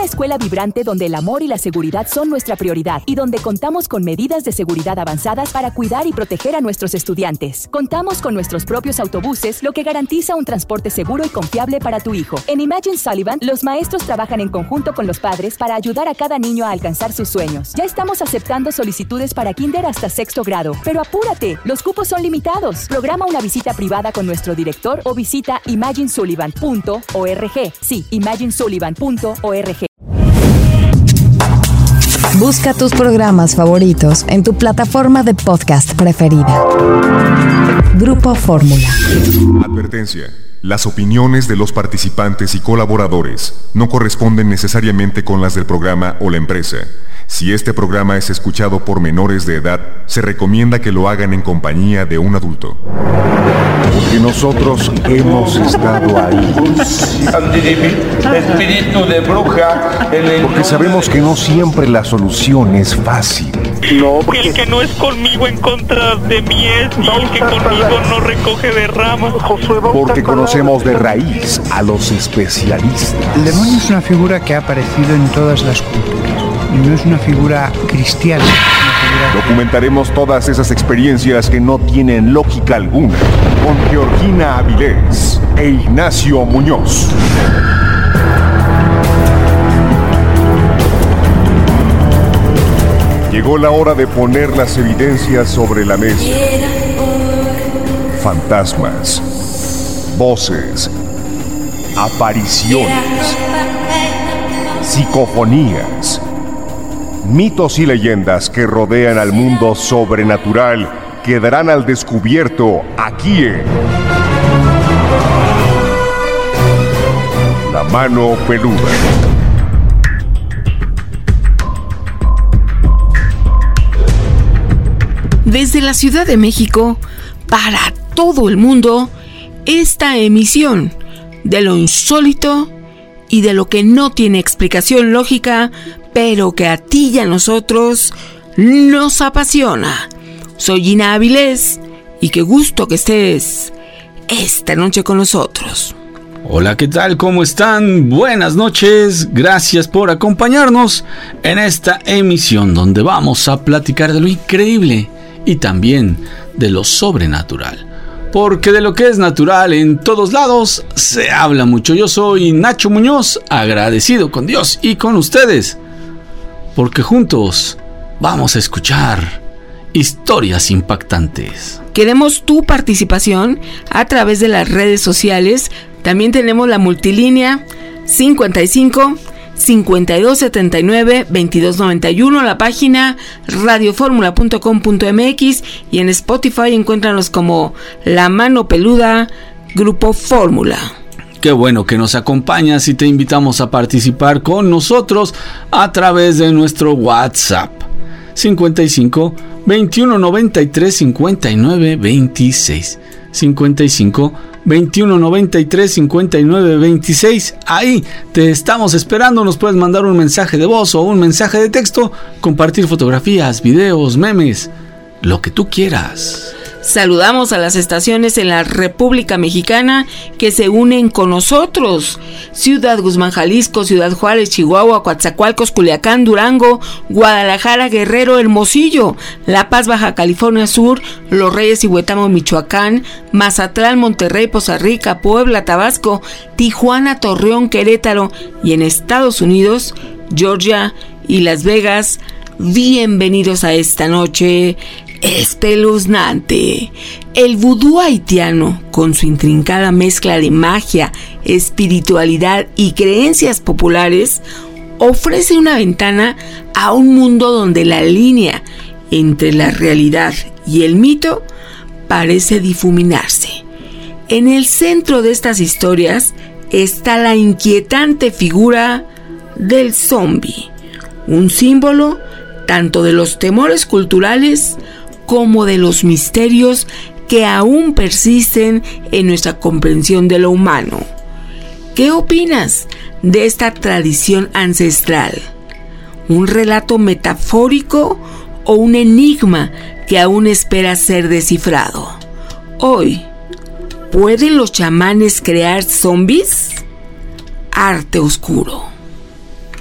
Una escuela vibrante donde el amor y la seguridad son nuestra prioridad y donde contamos con medidas de seguridad avanzadas para cuidar y proteger a nuestros estudiantes. Contamos con nuestros propios autobuses, lo que garantiza un transporte seguro y confiable para tu hijo. En Imagine Sullivan, los maestros trabajan en conjunto con los padres para ayudar a cada niño a alcanzar sus sueños. Ya estamos aceptando solicitudes para kinder hasta 6º grado, pero apúrate, los cupos son limitados. Programa una visita privada con nuestro director o visita imaginesullivan.org. Sí, imaginesullivan.org. Busca tus programas favoritos en tu plataforma de podcast preferida. Grupo Fórmula. Advertencia. Las opiniones de los participantes y colaboradores no corresponden necesariamente con las del programa o la empresa. Si este programa es escuchado por menores de edad, se recomienda que lo hagan en compañía de un adulto. Porque nosotros hemos estado ahí. Espíritu de bruja. Porque sabemos que no siempre la solución es fácil. No, el que no es conmigo en contra de mí es, y el que conmigo no recoge de ramas. Porque conocemos de raíz a los especialistas. El demonio es una figura que ha aparecido en todas las culturas. Y no es una figura cristiana. Documentaremos todas esas experiencias que no tienen lógica alguna con Georgina Avilés e Ignacio Muñoz. Llegó la hora de poner las evidencias sobre la mesa. Fantasmas, voces, apariciones, psicofonías, mitos y leyendas que rodean al mundo sobrenatural quedarán al descubierto aquí en La Mano Peluda. Desde la Ciudad de México, para todo el mundo, esta emisión de lo insólito y de lo que no tiene explicación lógica, pero que a ti y a nosotros nos apasiona. Soy Gina Avilés y qué gusto que estés esta noche con nosotros. Hola, ¿qué tal? ¿Cómo están? Buenas noches, gracias por acompañarnos en esta emisión donde vamos a platicar de lo increíble y también de lo sobrenatural. Porque de lo que es natural en todos lados se habla mucho. Yo soy Nacho Muñoz, agradecido con Dios y con ustedes, porque juntos vamos a escuchar historias impactantes. Queremos tu participación a través de las redes sociales. También tenemos la multilínea 55 5279 2291, la página radioformula.com.mx y en Spotify encuéntranos como La Mano Peluda, Grupo Fórmula. Qué bueno que nos acompañas y te invitamos a participar con nosotros a través de nuestro WhatsApp 55 21 93 59 26 55 21 93 59 26. Ahí te estamos esperando. Nos puedes mandar un mensaje de voz o un mensaje de texto, compartir fotografías, videos, memes, lo que tú quieras. Saludamos a las estaciones en la República Mexicana que se unen con nosotros: Ciudad Guzmán, Jalisco; Ciudad Juárez, Chihuahua; Coatzacoalcos, Culiacán, Durango; Guadalajara, Guerrero, Hermosillo; La Paz, Baja California Sur; Los Reyes y Huetamo, Michoacán; Mazatlán, Monterrey, Poza Rica, Puebla, Tabasco; Tijuana, Torreón, Querétaro; y en Estados Unidos, Georgia y Las Vegas. Bienvenidos a esta noche espeluznante. El vudú haitiano, con su intrincada mezcla de magia, espiritualidad y creencias populares, ofrece una ventana a un mundo donde la línea entre la realidad y el mito parece difuminarse. En el centro de estas historias está la inquietante figura del zombie, un símbolo tanto de los temores culturales como de los misterios que aún persisten en nuestra comprensión de lo humano. ¿Qué opinas de esta tradición ancestral? ¿Un relato metafórico o un enigma que aún espera ser descifrado? Hoy, ¿pueden los chamanes crear zombies? Arte oscuro.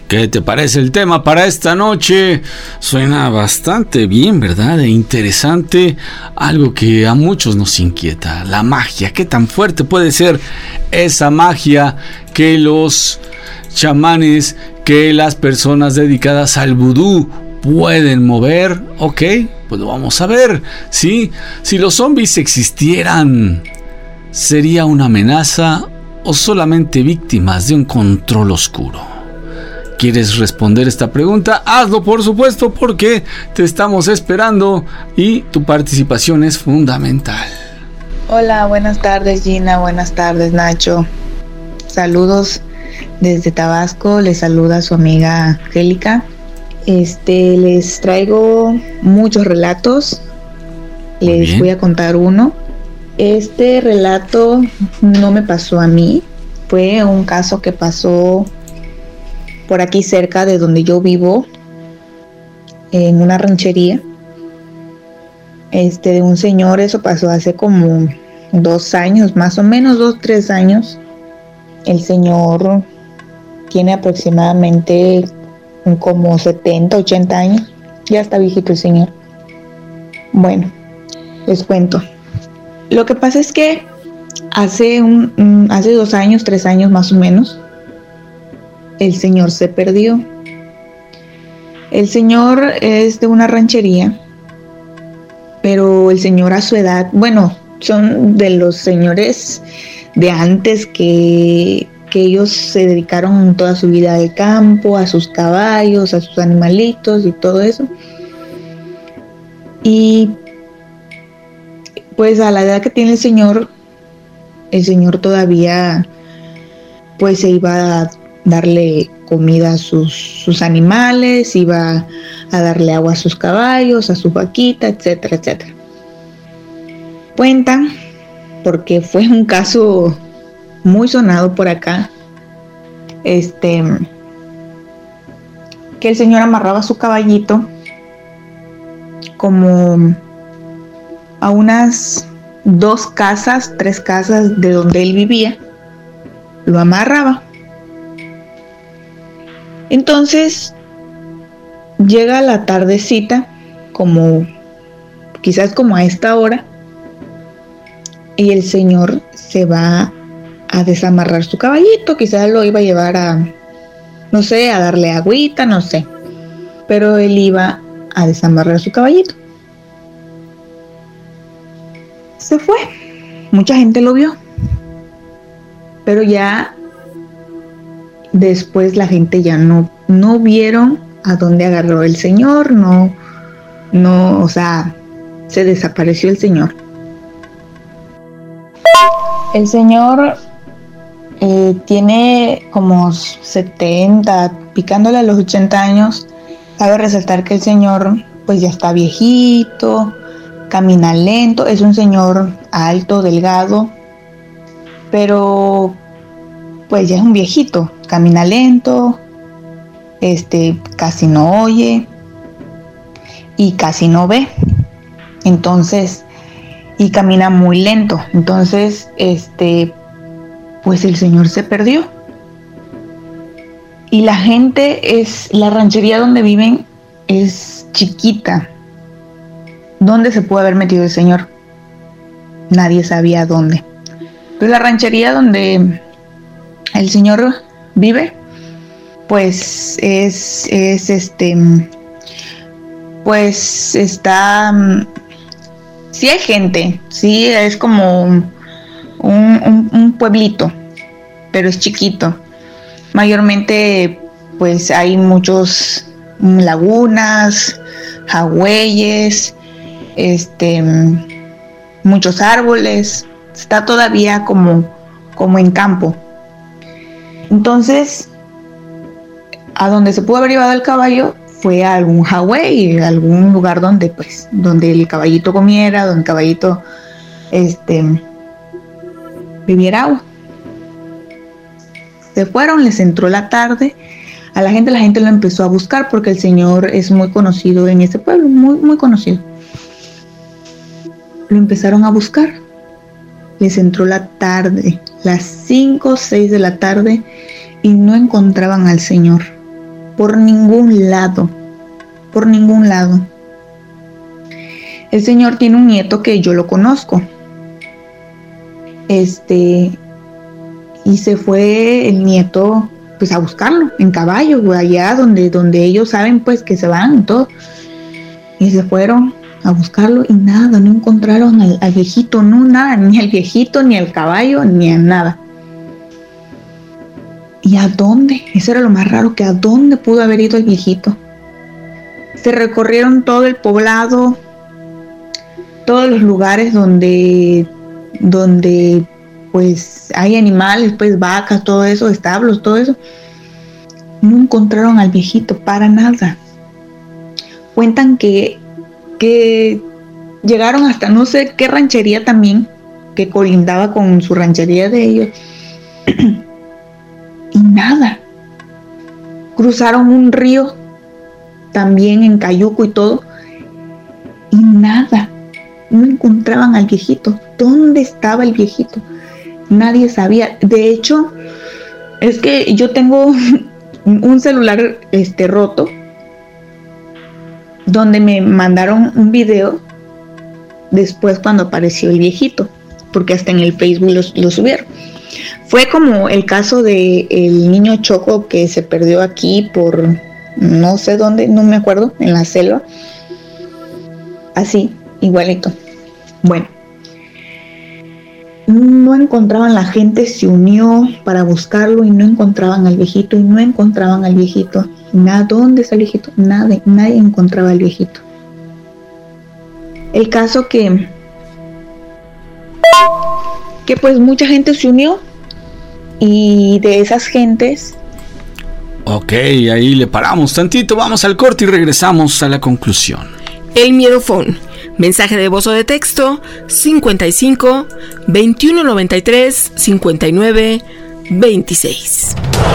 ¿Qué te parece el tema para esta noche? Suena bastante bien, ¿verdad? E interesante, algo que a muchos nos inquieta, la magia. ¿Qué tan fuerte puede ser esa magia que los chamanes, que las personas dedicadas al vudú pueden mover? Ok, pues lo vamos a ver, ¿sí? Si los zombies existieran, ¿sería una amenaza o solamente víctimas de un control oscuro? ¿Quieres responder esta pregunta? Hazlo, por supuesto, porque te estamos esperando y tu participación es fundamental. Hola, buenas tardes Gina, buenas tardes Nacho. Saludos desde Tabasco, les saluda su amiga Angélica. Les traigo muchos relatos, les voy a contar uno. Este relato no me pasó a mí, fue un caso que pasó por aquí cerca de donde yo vivo, en una ranchería, de un señor. Eso pasó hace como 2 años, más o menos 2-3 años. El señor tiene aproximadamente como 70-80 años, ya está viejito el señor. Bueno, les cuento. Lo que pasa es que hace 2 años, 3 años más o menos, el señor se perdió. El señor es de una ranchería, pero el señor a su edad, bueno, son de los señores de antes que ellos se dedicaron toda su vida al campo, a sus caballos, a sus animalitos y todo eso. Y pues a la edad que tiene el señor todavía pues se iba a darle comida a sus animales, iba a darle agua a sus caballos, a su vaquita, etcétera, etcétera. Cuentan, porque fue un caso muy sonado por acá, que el señor amarraba su caballito como a unas 2 casas, 3 casas de donde él vivía, lo amarraba. Entonces llega la tardecita, quizás como a esta hora, y el señor se va a desamarrar su caballito. Quizás lo iba a llevar a darle agüita, no sé, pero él iba a desamarrar su caballito. Se fue, mucha gente lo vio, pero ya después la gente ya no vieron a dónde agarró el señor, se desapareció el señor. El señor tiene como 70, picándole a los 80 años. Cabe resaltar que el señor pues ya está viejito, camina lento, es un señor alto, delgado, pero pues ya es un viejito, camina lento, casi no oye y casi no ve, entonces, y camina muy lento. Entonces, pues el señor se perdió. Y la ranchería donde viven es chiquita. ¿Dónde se puede haber metido el señor? Nadie sabía dónde. Pero la ranchería donde el señor vive, pues pues está, sí hay gente, sí es como un pueblito, pero es chiquito. Mayormente pues hay muchos lagunas, jagüeyes, muchos árboles. Está todavía como en campo. Entonces, a donde se pudo haber llevado el caballo fue a algún jagüey, algún lugar donde el caballito comiera, donde el caballito bebiera agua. Se fueron, les entró la tarde. A la gente lo empezó a buscar porque el señor es muy conocido en ese pueblo, muy, muy conocido. Lo empezaron a buscar. Les entró la tarde, las 5 o 6 de la tarde, y no encontraban al señor. por ningún lado. Por ningún lado. El señor tiene un nieto que yo lo conozco. Y se fue el nieto pues a buscarlo en caballo, allá donde ellos saben pues que se van y todo. Y se fueron a buscarlo y nada, no encontraron al viejito, no, nada, ni al viejito, ni al caballo, ni a nada. ¿Y a dónde? Eso era lo más raro, que a dónde pudo haber ido el viejito. Se recorrieron todo el poblado, todos los lugares donde pues hay animales, pues vacas, todo eso, establos, todo eso. No encontraron al viejito para nada. Cuentan que llegaron hasta no sé qué ranchería también, que colindaba con su ranchería de ellos. Y nada. Cruzaron un río también en Cayuco y todo, y nada. No encontraban al viejito. ¿Dónde estaba el viejito? Nadie sabía. De hecho, es que yo tengo un celular roto, donde me mandaron un video después cuando apareció el viejito, porque hasta en el Facebook lo subieron. Fue como el caso de el niño Choco que se perdió aquí por no sé dónde, no me acuerdo, en la selva. Así, igualito. Bueno, no encontraban, la gente se unió para buscarlo y no encontraban al viejito, Nada, ¿dónde está el viejito? Nadie encontraba al viejito. El caso que pues mucha gente se unió, y de esas gentes... Ok, ahí le paramos tantito, vamos al corte y regresamos a la conclusión. El Miedofón. Mensaje de voz o de texto 55 21 93 59 26.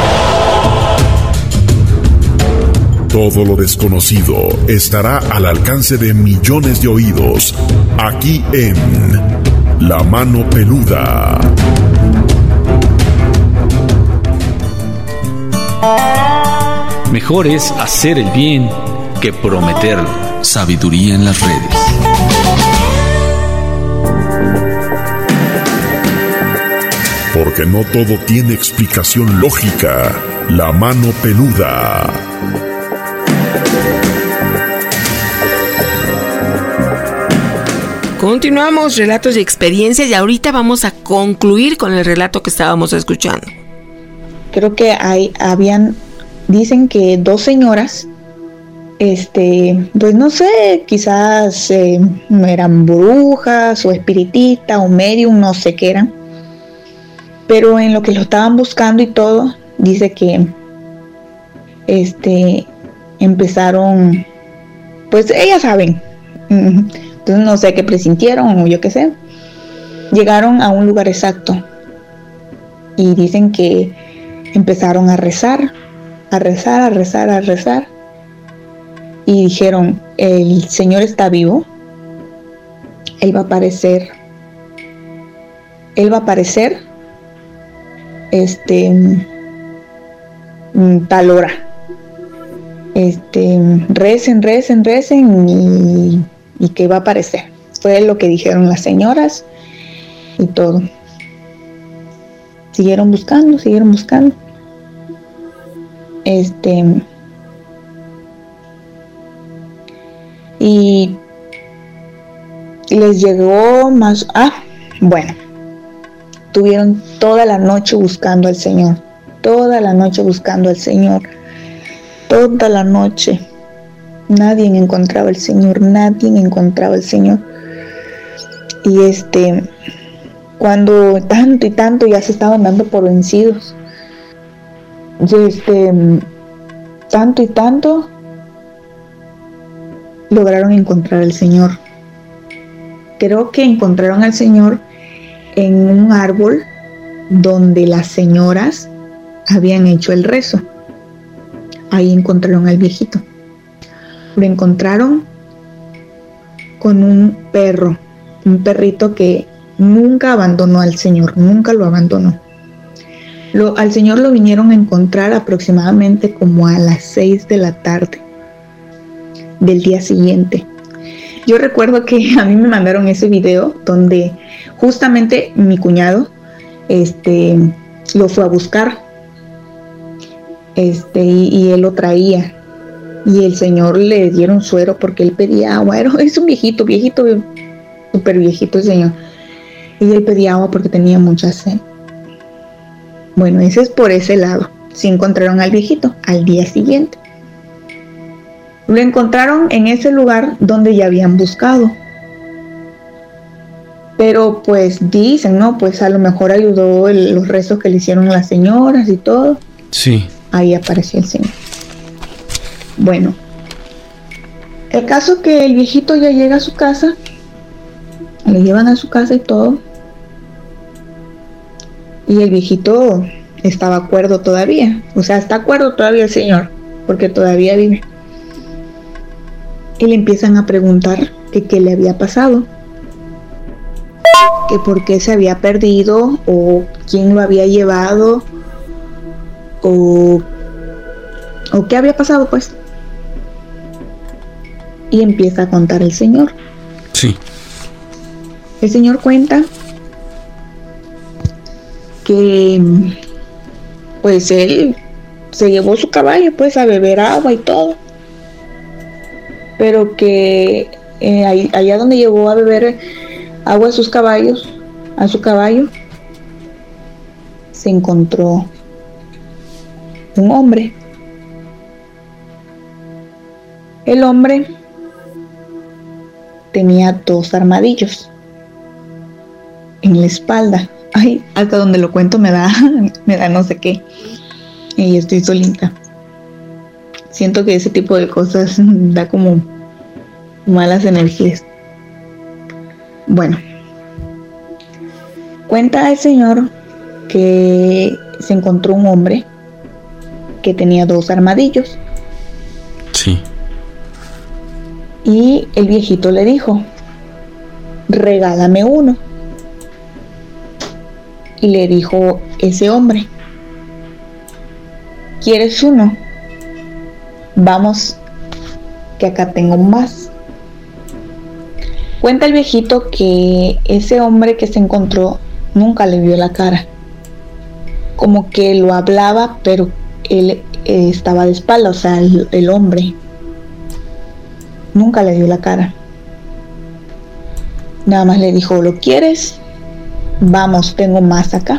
Todo lo desconocido estará al alcance de millones de oídos, aquí en La Mano Peluda. Mejor es hacer el bien que prometerlo. Sabiduría en las redes. Porque no todo tiene explicación lógica. La Mano Peluda. Continuamos, relatos y experiencias, y ahorita vamos a concluir con el relato que estábamos escuchando. Creo que dicen que 2 señoras, pues no sé, quizás eran brujas o espiritistas o medium, no sé qué eran, pero en lo que lo estaban buscando y todo, dice que empezaron, pues ellas saben, entonces no sé qué presintieron o yo qué sé, llegaron a un lugar exacto y dicen que empezaron a rezar, y dijeron: el Señor está vivo, Él va a aparecer tal hora, recen y que va a aparecer. Fue lo que dijeron las señoras y todo. Siguieron buscando. Y les llegó más. Tuvieron toda la noche buscando al Señor. Toda la noche. Nadie encontraba al Señor. Y cuando tanto y tanto ya se estaban dando por vencidos. Tanto y tanto lograron encontrar al Señor. Creo que encontraron al Señor en un árbol donde las señoras habían hecho el rezo. Ahí encontraron al viejito. Lo encontraron con un perrito que nunca abandonó al Señor, nunca lo abandonó. Al señor lo vinieron a encontrar aproximadamente como a las 6 de la tarde del día siguiente. Yo recuerdo que a mí me mandaron ese video donde justamente mi cuñado lo fue a buscar y él lo traía, y el señor le dieron suero porque él pedía agua. Es un viejito, súper viejito el señor, y él pedía agua porque tenía mucha sed. Bueno, ese es por ese lado. Sí encontraron al viejito al día siguiente. Lo encontraron en ese lugar donde ya habían buscado. Pero pues dicen, ¿no? Pues a lo mejor ayudó los rezos que le hicieron las señoras y todo. Sí. Ahí apareció el señor. Bueno, el caso que el viejito ya llega a su casa, le llevan a su casa y todo. Y el viejito estaba cuerdo todavía. O sea, está cuerdo todavía el señor, porque todavía vive. Y le empiezan a preguntar que qué le había pasado, que por qué se había perdido, o quién lo había llevado, o qué había pasado, pues. Y empieza a contar el señor. Sí. El señor cuenta que pues él se llevó su caballo pues a beber agua y todo, pero que allá donde llevó a beber agua a su caballo, se encontró un hombre. El hombre tenía 2 armadillos en la espalda. Ay, hasta donde lo cuento me da no sé qué. Y estoy solita. Siento que ese tipo de cosas da como malas energías. Bueno, cuenta el señor que se encontró un hombre que tenía 2 armadillos. Sí. Y el viejito le dijo: regálame uno. Y le dijo ese hombre: ¿quieres uno? Vamos, que acá tengo más. Cuenta el viejito que ese hombre que se encontró nunca le vio la cara. Como que lo hablaba, pero él estaba de espalda, o sea, el hombre nunca le dio la cara. Nada más le dijo: ¿lo quieres? Vamos, tengo más acá.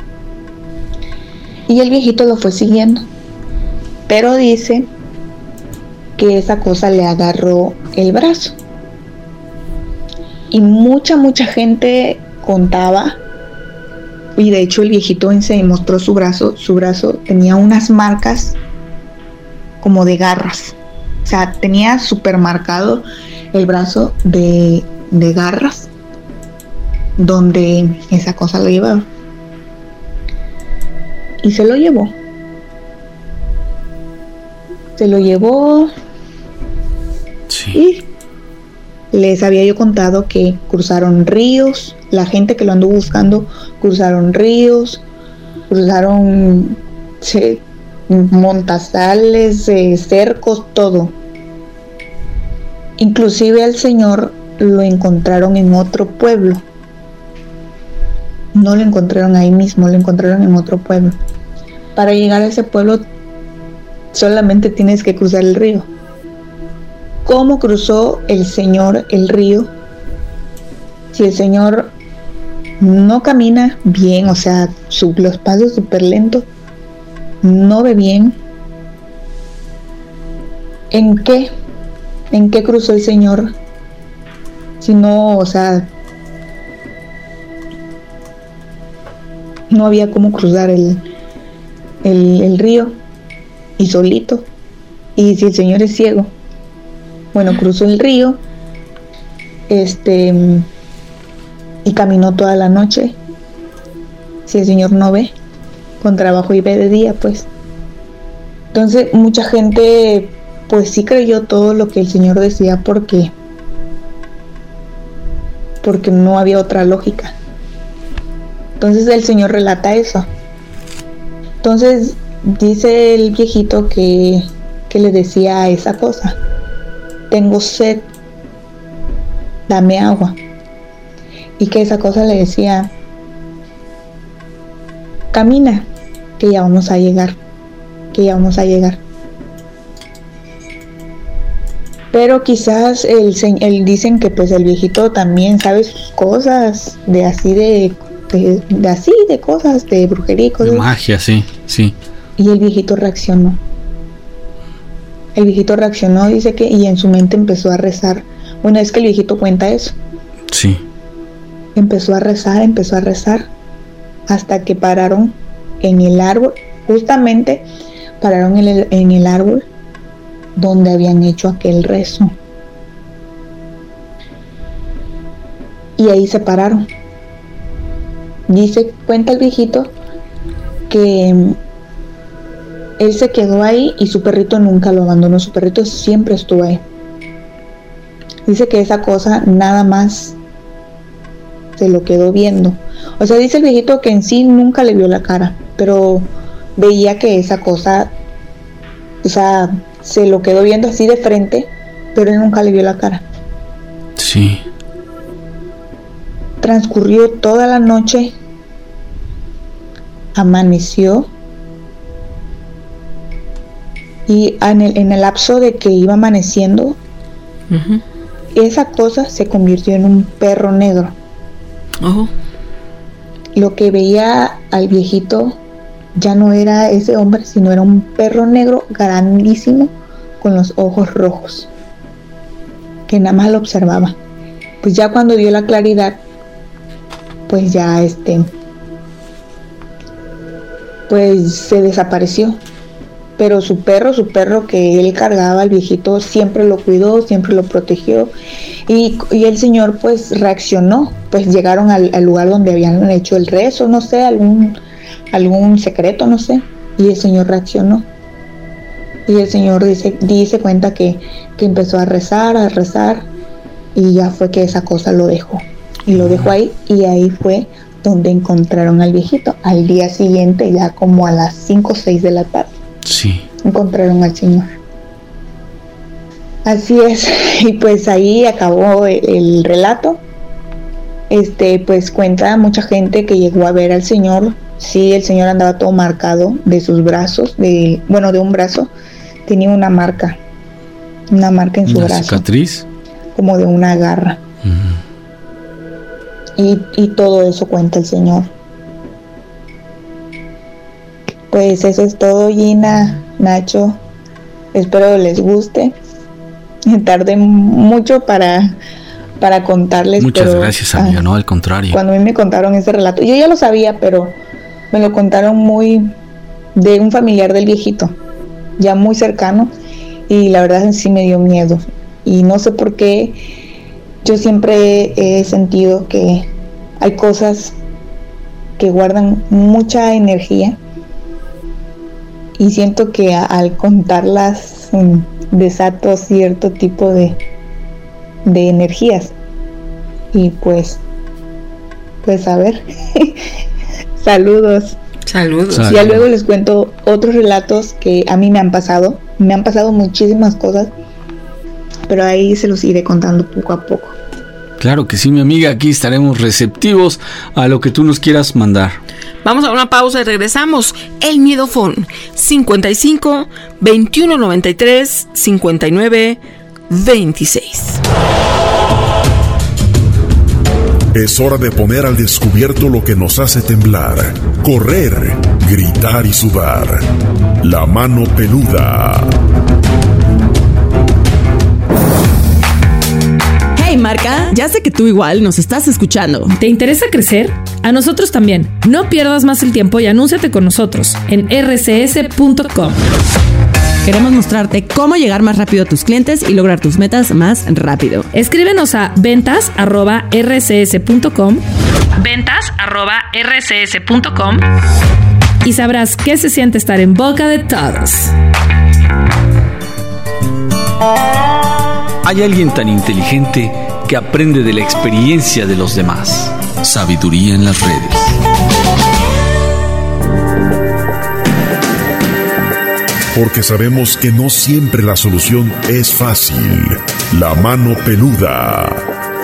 Y el viejito lo fue siguiendo, pero dice que esa cosa le agarró el brazo. Y mucha gente contaba, y de hecho el viejito se mostró su brazo tenía unas marcas como de garras. O sea, tenía súper marcado el brazo de garras donde esa cosa lo llevaba. Y se lo llevó. Sí. Y les había yo contado que cruzaron ríos. La gente que lo anduvo buscando cruzaron ríos, cruzaron montazales, cercos, todo. Inclusive al señor lo encontraron en otro pueblo. No lo encontraron ahí mismo, lo encontraron en otro pueblo. Para llegar a ese pueblo solamente tienes que cruzar el río. ¿Cómo cruzó el señor el río? Si el señor no camina bien, o sea, los pasos súper lentos, no ve bien, ¿en qué cruzó el señor? Si no, o sea, no había cómo cruzar el río, y solito. Y si el señor es ciego, bueno, cruzó el río, y caminó toda la noche. Si el señor no ve, con trabajo y ve de día, pues. Entonces mucha gente pues sí creyó todo lo que el señor decía, porque no había otra lógica. Entonces el señor relata eso, Entonces dice el viejito que le decía esa cosa: tengo sed, dame agua. Y que esa cosa le decía: camina, que ya vamos a llegar, que ya vamos a llegar. Pero quizás dicen que pues el viejito también sabe sus cosas, de cosas, de brujería y cosas. De magia, sí. Y el viejito reaccionó. Dice que, y en su mente empezó a rezar. Bueno, es que el viejito cuenta eso. Sí. Empezó a rezar, hasta que pararon en el árbol. Justamente pararon en el árbol donde habían hecho aquel rezo. Y ahí se pararon. Cuenta el viejito que él se quedó ahí y su perrito nunca lo abandonó. Su perrito siempre estuvo ahí. Dice que esa cosa nada más se lo quedó viendo. O sea, dice el viejito que en sí nunca le vio la cara, pero veía que esa cosa, o sea, se lo quedó viendo así de frente, pero él nunca le vio la cara. Sí. Transcurrió toda la noche, amaneció, y en el lapso de que iba amaneciendo, esa cosa se convirtió en un perro negro. Lo que veía al viejito ya no era ese hombre, sino era un perro negro grandísimo con los ojos rojos, que nada más lo observaba. Pues ya cuando dio la claridad, pues ya pues se desapareció. Pero su perro que él cargaba, el viejito siempre lo cuidó, siempre lo protegió, y el señor pues reaccionó. Pues llegaron al lugar donde habían hecho el rezo, no sé, algún secreto, no sé, y el señor reaccionó. Y el señor cuenta que empezó a rezar, y ya fue que esa cosa lo dejó. Y lo dejó ahí, y ahí fue donde encontraron al viejito. Al día siguiente, ya como a las 5 o 6 de la tarde. Sí. Encontraron al señor. Así es. Y pues ahí acabó el relato. Pues cuenta mucha gente que llegó a ver al señor. Sí, el señor andaba todo marcado de sus brazos, de un brazo tenía una marca en su brazo. ¿Una cicatriz? Como de una garra. Y todo eso cuenta el señor. Pues eso es todo, Gina, Nacho. Espero les guste. Tardé mucho para contarles. Muchas gracias, amiga. No, al contrario. Cuando a mí me contaron ese relato, yo ya lo sabía, pero me lo contaron de un familiar del viejito, ya muy cercano, y la verdad sí me dio miedo. Y no sé por qué, yo siempre he sentido que hay cosas que guardan mucha energía, y siento que al contarlas desato cierto tipo de energías. Y pues a ver. Saludos. Ya luego les cuento otros relatos que a mí me han pasado muchísimas cosas, pero ahí se los iré contando poco a poco. Claro que sí, mi amiga, aquí estaremos receptivos a lo que tú nos quieras mandar. Vamos a una pausa y regresamos. El Miedofón 55 21 93 59 26. Es hora de poner al descubierto lo que nos hace temblar, correr, gritar y sudar. La mano peluda. Hey marca, ya sé que tú igual nos estás escuchando. ¿Te interesa crecer? A nosotros también. No pierdas más el tiempo y anúnciate con nosotros en rcs.com. Queremos mostrarte cómo llegar más rápido a tus clientes y lograr tus metas más rápido. Escríbenos a ventas@rcs.com. Y sabrás qué se siente estar en boca de todos. Hay alguien tan inteligente que aprende de la experiencia de los demás. Sabiduría en las redes. porque sabemos que no siempre la solución es fácil. La mano peluda.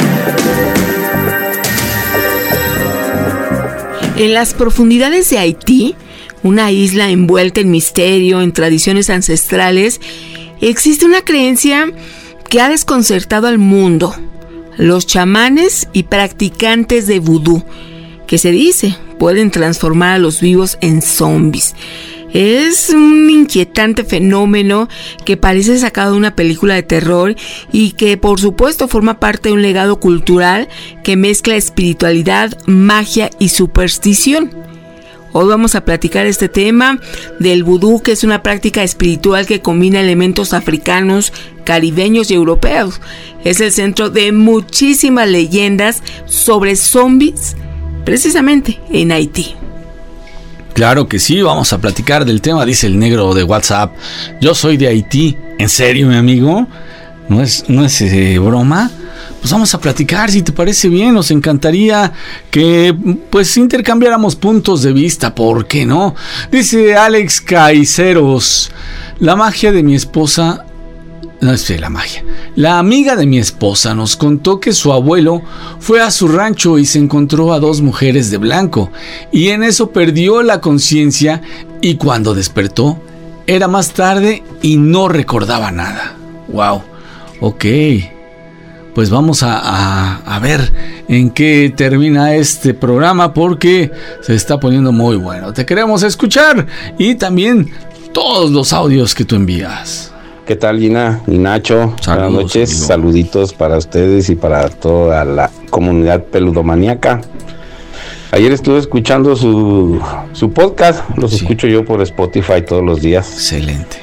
En las profundidades de Haití, una isla envuelta en misterio, en tradiciones ancestrales, existe una creencia que ha desconcertado al mundo: los chamanes y practicantes de vudú, que se dice pueden transformar a los vivos en zombies. Es un inquietante fenómeno que parece sacado de una película de terror y que por supuesto forma parte de un legado cultural que mezcla espiritualidad, magia y superstición. Hoy vamos a platicar este tema del vudú, que es una práctica espiritual que combina elementos africanos, caribeños y europeos. Es el centro de muchísimas leyendas sobre zombies, precisamente en Haití. Claro que sí, vamos a platicar del tema, dice el negro de WhatsApp. Yo soy de Haití. ¿En serio, mi amigo? ¿No es broma? Pues vamos a platicar, si te parece bien. Nos encantaría que pues intercambiáramos puntos de vista, ¿por qué no? Dice Alex Caiceros: la magia de mi esposa... No sé, la magia. La amiga de mi esposa nos contó que su abuelo fue a su rancho y se encontró a 2 mujeres de blanco, y en eso perdió la conciencia, y cuando despertó era más tarde y no recordaba nada. Wow, ok. Pues vamos a ver en qué termina este programa, porque se está poniendo muy bueno. Te queremos escuchar, y también todos los audios que tú envías. ¿Qué tal, Gina y Nacho? Buenas noches, amigo. Saluditos para ustedes y para toda la comunidad peludomaniaca. Ayer estuve escuchando su podcast, los escucho yo por Spotify todos los días. Excelente.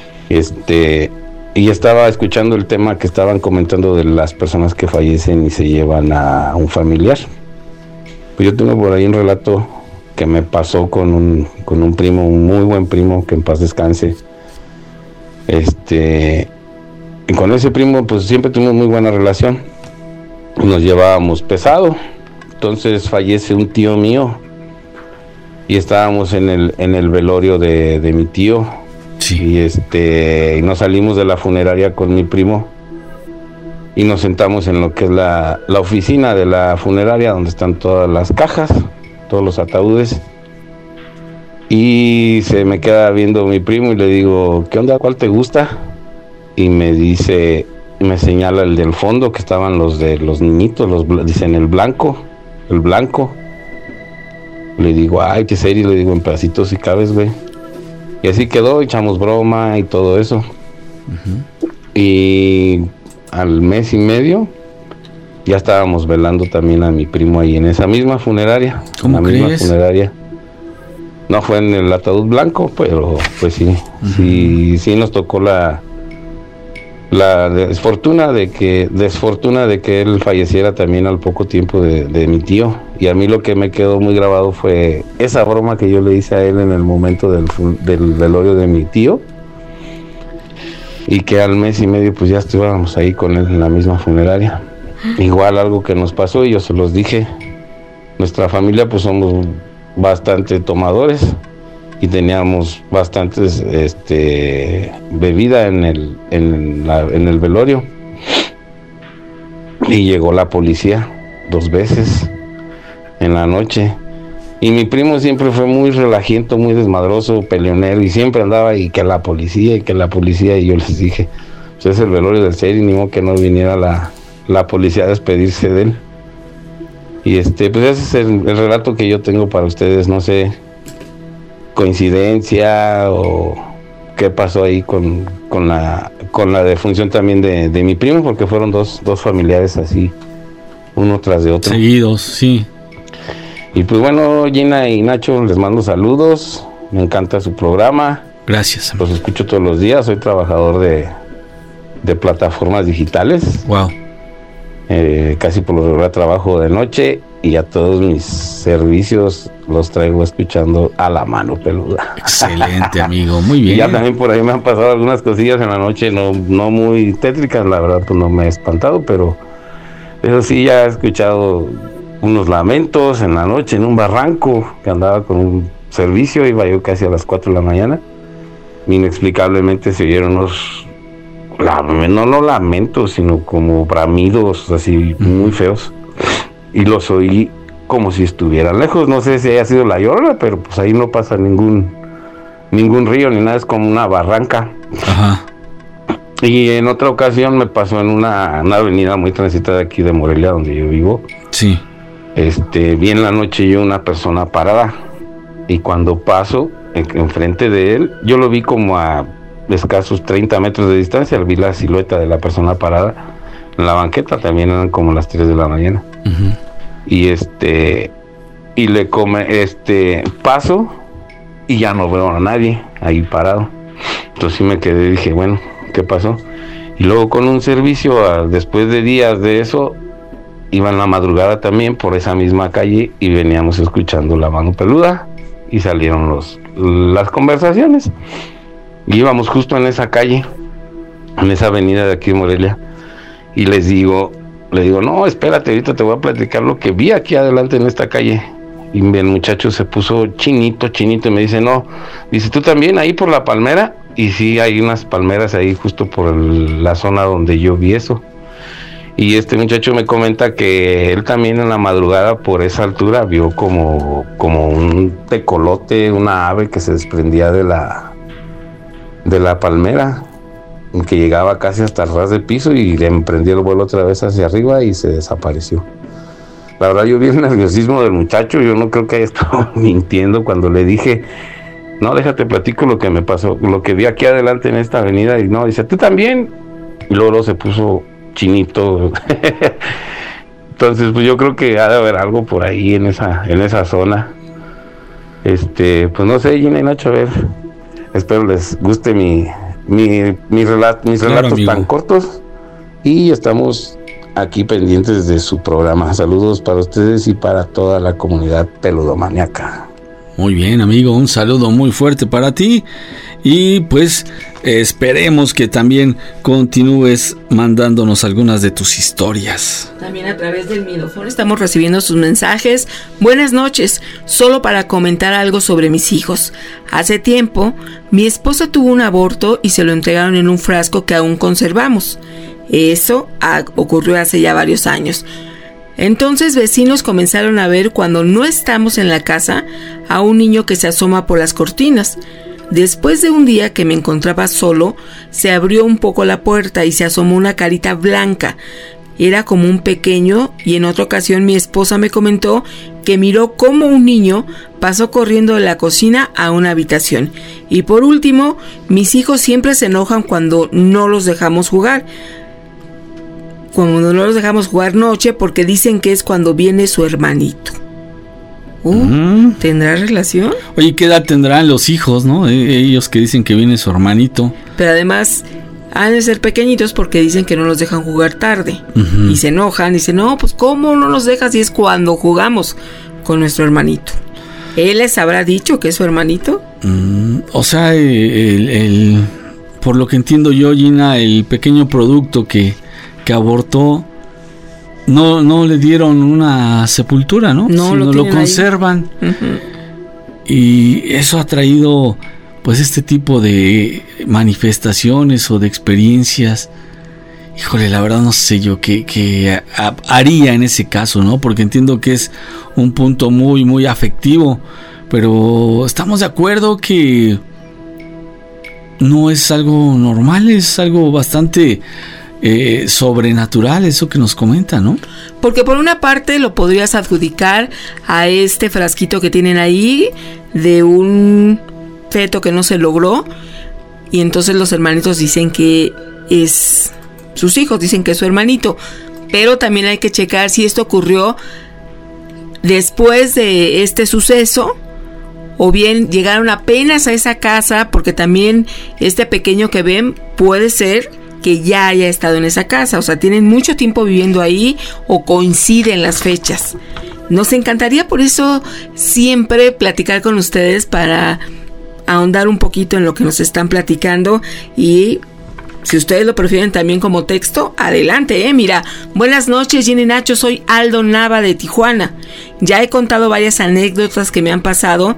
Y estaba escuchando el tema que estaban comentando de las personas que fallecen y se llevan a un familiar. Pues yo tengo por ahí un relato que me pasó con un primo, un muy buen primo, que en paz descanse. Y con ese primo pues siempre tuvimos muy buena relación, nos llevábamos pesado. Entonces fallece un tío mío y estábamos en el velorio de mi tío. Sí. Y nos salimos de la funeraria con mi primo y nos sentamos en lo que es la oficina de la funeraria, donde están todas las cajas, todos los ataúdes. Y se me queda viendo mi primo y le digo: ¿qué onda? ¿Cuál te gusta? Y me dice, me señala el del fondo, que estaban los de los niñitos, dicen el blanco. Le digo: ay, qué serio, le digo, en pedacitos si cabes, güey. Y así quedó, echamos broma y todo eso. Uh-huh. Y al mes y medio ya estábamos velando también a mi primo ahí en esa misma funeraria. ¿Cómo crees? Misma funeraria. No fue en el ataúd blanco, pero pues sí, uh-huh. sí nos tocó la desfortuna de que él falleciera también al poco tiempo de mi tío. Y a mí lo que me quedó muy grabado fue esa broma que yo le hice a él en el momento del velorio de mi tío, y que al mes y medio pues ya estuvimos ahí con él en la misma funeraria. Igual algo que nos pasó, y yo se los dije, nuestra familia pues somos bastante tomadores y teníamos bastantes bebida en el velorio, y llegó la policía 2 veces en la noche, y mi primo siempre fue muy relajiento, muy desmadroso, peleonero, y siempre andaba y que la policía, y yo les dije: pues es el velorio del Seri, ni modo que no viniera la policía a despedirse de él. Y pues ese es el relato que yo tengo para ustedes. No sé, coincidencia o qué pasó ahí con la defunción también de mi primo, porque fueron dos familiares así, uno tras de otro. Seguidos, sí. Y pues bueno, Gina y Nacho, les mando saludos, me encanta su programa. Gracias. Los escucho todos los días, soy trabajador de plataformas digitales. Wow. Casi por lo regular trabajo de noche, y a todos mis servicios los traigo escuchando a la mano peluda. Excelente, amigo, muy bien. Y ya también por ahí me han pasado algunas cosillas en la noche, no muy tétricas, la verdad, pues no me he espantado, pero eso sí, ya he escuchado unos lamentos en la noche en un barranco, que andaba con un servicio, iba yo casi a las 4 de la mañana, inexplicablemente se oyeron no lamentos, sino como bramidos así muy feos, y los oí como si estuvieran lejos. No sé si haya sido la Llorona, pero pues ahí no pasa ningún río ni nada, es como una barranca. Ajá. Y en otra ocasión me pasó en una avenida muy transitada aquí de Morelia, donde yo vivo. Sí. Vi en la noche yo una persona parada, y cuando paso enfrente de él, yo lo vi como a escasos 30 metros de distancia, vi la silueta de la persona parada en la banqueta, también eran como las 3 de la mañana. Uh-huh. Y paso y ya no veo a nadie ahí parado. Entonces sí me quedé, dije, bueno, ¿qué pasó? Y luego con un servicio, después de días de eso, iba en la madrugada también por esa misma calle y veníamos escuchando La Mano Peluda y salieron las conversaciones. Y íbamos justo en esa calle, en esa avenida de aquí de Morelia, y le digo, no, espérate, ahorita te voy a platicar lo que vi aquí adelante en esta calle. Y el muchacho se puso chinito, y me dice, no, dice, ¿tú también ahí por la palmera? Y sí, hay unas palmeras ahí justo por la zona donde yo vi eso. Y este muchacho me comenta que él también en la madrugada por esa altura vio como un tecolote, una ave que se desprendía de la palmera, que llegaba casi hasta el ras del piso y le emprendió el vuelo otra vez hacia arriba y se desapareció. La verdad, yo vi el nerviosismo del muchacho, yo no creo que haya estado mintiendo cuando le dije, no, déjate platico lo que me pasó, lo que vi aquí adelante en esta avenida. Y no, dice, ¿tú también? Y luego se puso chinito. Entonces, pues yo creo que ha de haber algo por ahí en esa zona. Pues no sé, Gina y Nacho, a ver, espero les guste mis relatos tan cortos, y estamos aquí pendientes de su programa. Saludos para ustedes y para toda la comunidad peludomaniaca. Muy bien, amigo, un saludo muy fuerte para ti, y pues esperemos que también continúes mandándonos algunas de tus historias. También a través del Midofón estamos recibiendo sus mensajes. Buenas noches, solo para comentar algo sobre mis hijos. Hace tiempo, mi esposa tuvo un aborto y se lo entregaron en un frasco que aún conservamos. Eso ocurrió hace ya varios años. Entonces vecinos comenzaron a ver cuando no estamos en la casa a un niño que se asoma por las cortinas. Después de un día que me encontraba solo, se abrió un poco la puerta y se asomó una carita blanca. Era como un pequeño, y en otra ocasión mi esposa me comentó que miró cómo un niño pasó corriendo de la cocina a una habitación. Y por último, mis hijos siempre se enojan cuando no los dejamos jugar. Cuando no los dejamos jugar noche, porque dicen que es cuando viene su hermanito. ¿Tendrá relación? Oye, ¿qué edad tendrán los hijos, no? Ellos que dicen que viene su hermanito. Pero además han de ser pequeñitos porque dicen que no los dejan jugar tarde. Y se enojan y dicen, no, pues ¿cómo no los dejas? Y es cuando jugamos con nuestro hermanito. ¿Él les habrá dicho que es su hermanito? O sea, por lo que entiendo yo, Gina, el pequeño producto que abortó, no le dieron una sepultura, ¿no? No, sino lo conservan. Y eso ha traído pues este tipo de manifestaciones o de experiencias. Híjole, la verdad no sé yo qué haría en ese caso, ¿no? Porque entiendo que es un punto muy, muy afectivo, pero estamos de acuerdo que no es algo normal, es algo bastante sobrenatural, eso que nos comenta, ¿no? Porque por una parte lo podrías adjudicar a este frasquito que tienen ahí de un feto que no se logró, y entonces los hermanitos dicen que es sus hijos, dicen que es su hermanito, pero también hay que checar si esto ocurrió después de este suceso o bien llegaron apenas a esa casa, porque también este pequeño que ven puede ser que ya haya estado en esa casa, o sea, tienen mucho tiempo viviendo ahí o coinciden las fechas. Nos encantaría por eso siempre platicar con ustedes para ahondar un poquito en lo que nos están platicando, y si ustedes lo prefieren también como texto, adelante, mira, buenas noches, Jenny Nacho, soy Aldo Nava de Tijuana. Ya he contado varias anécdotas que me han pasado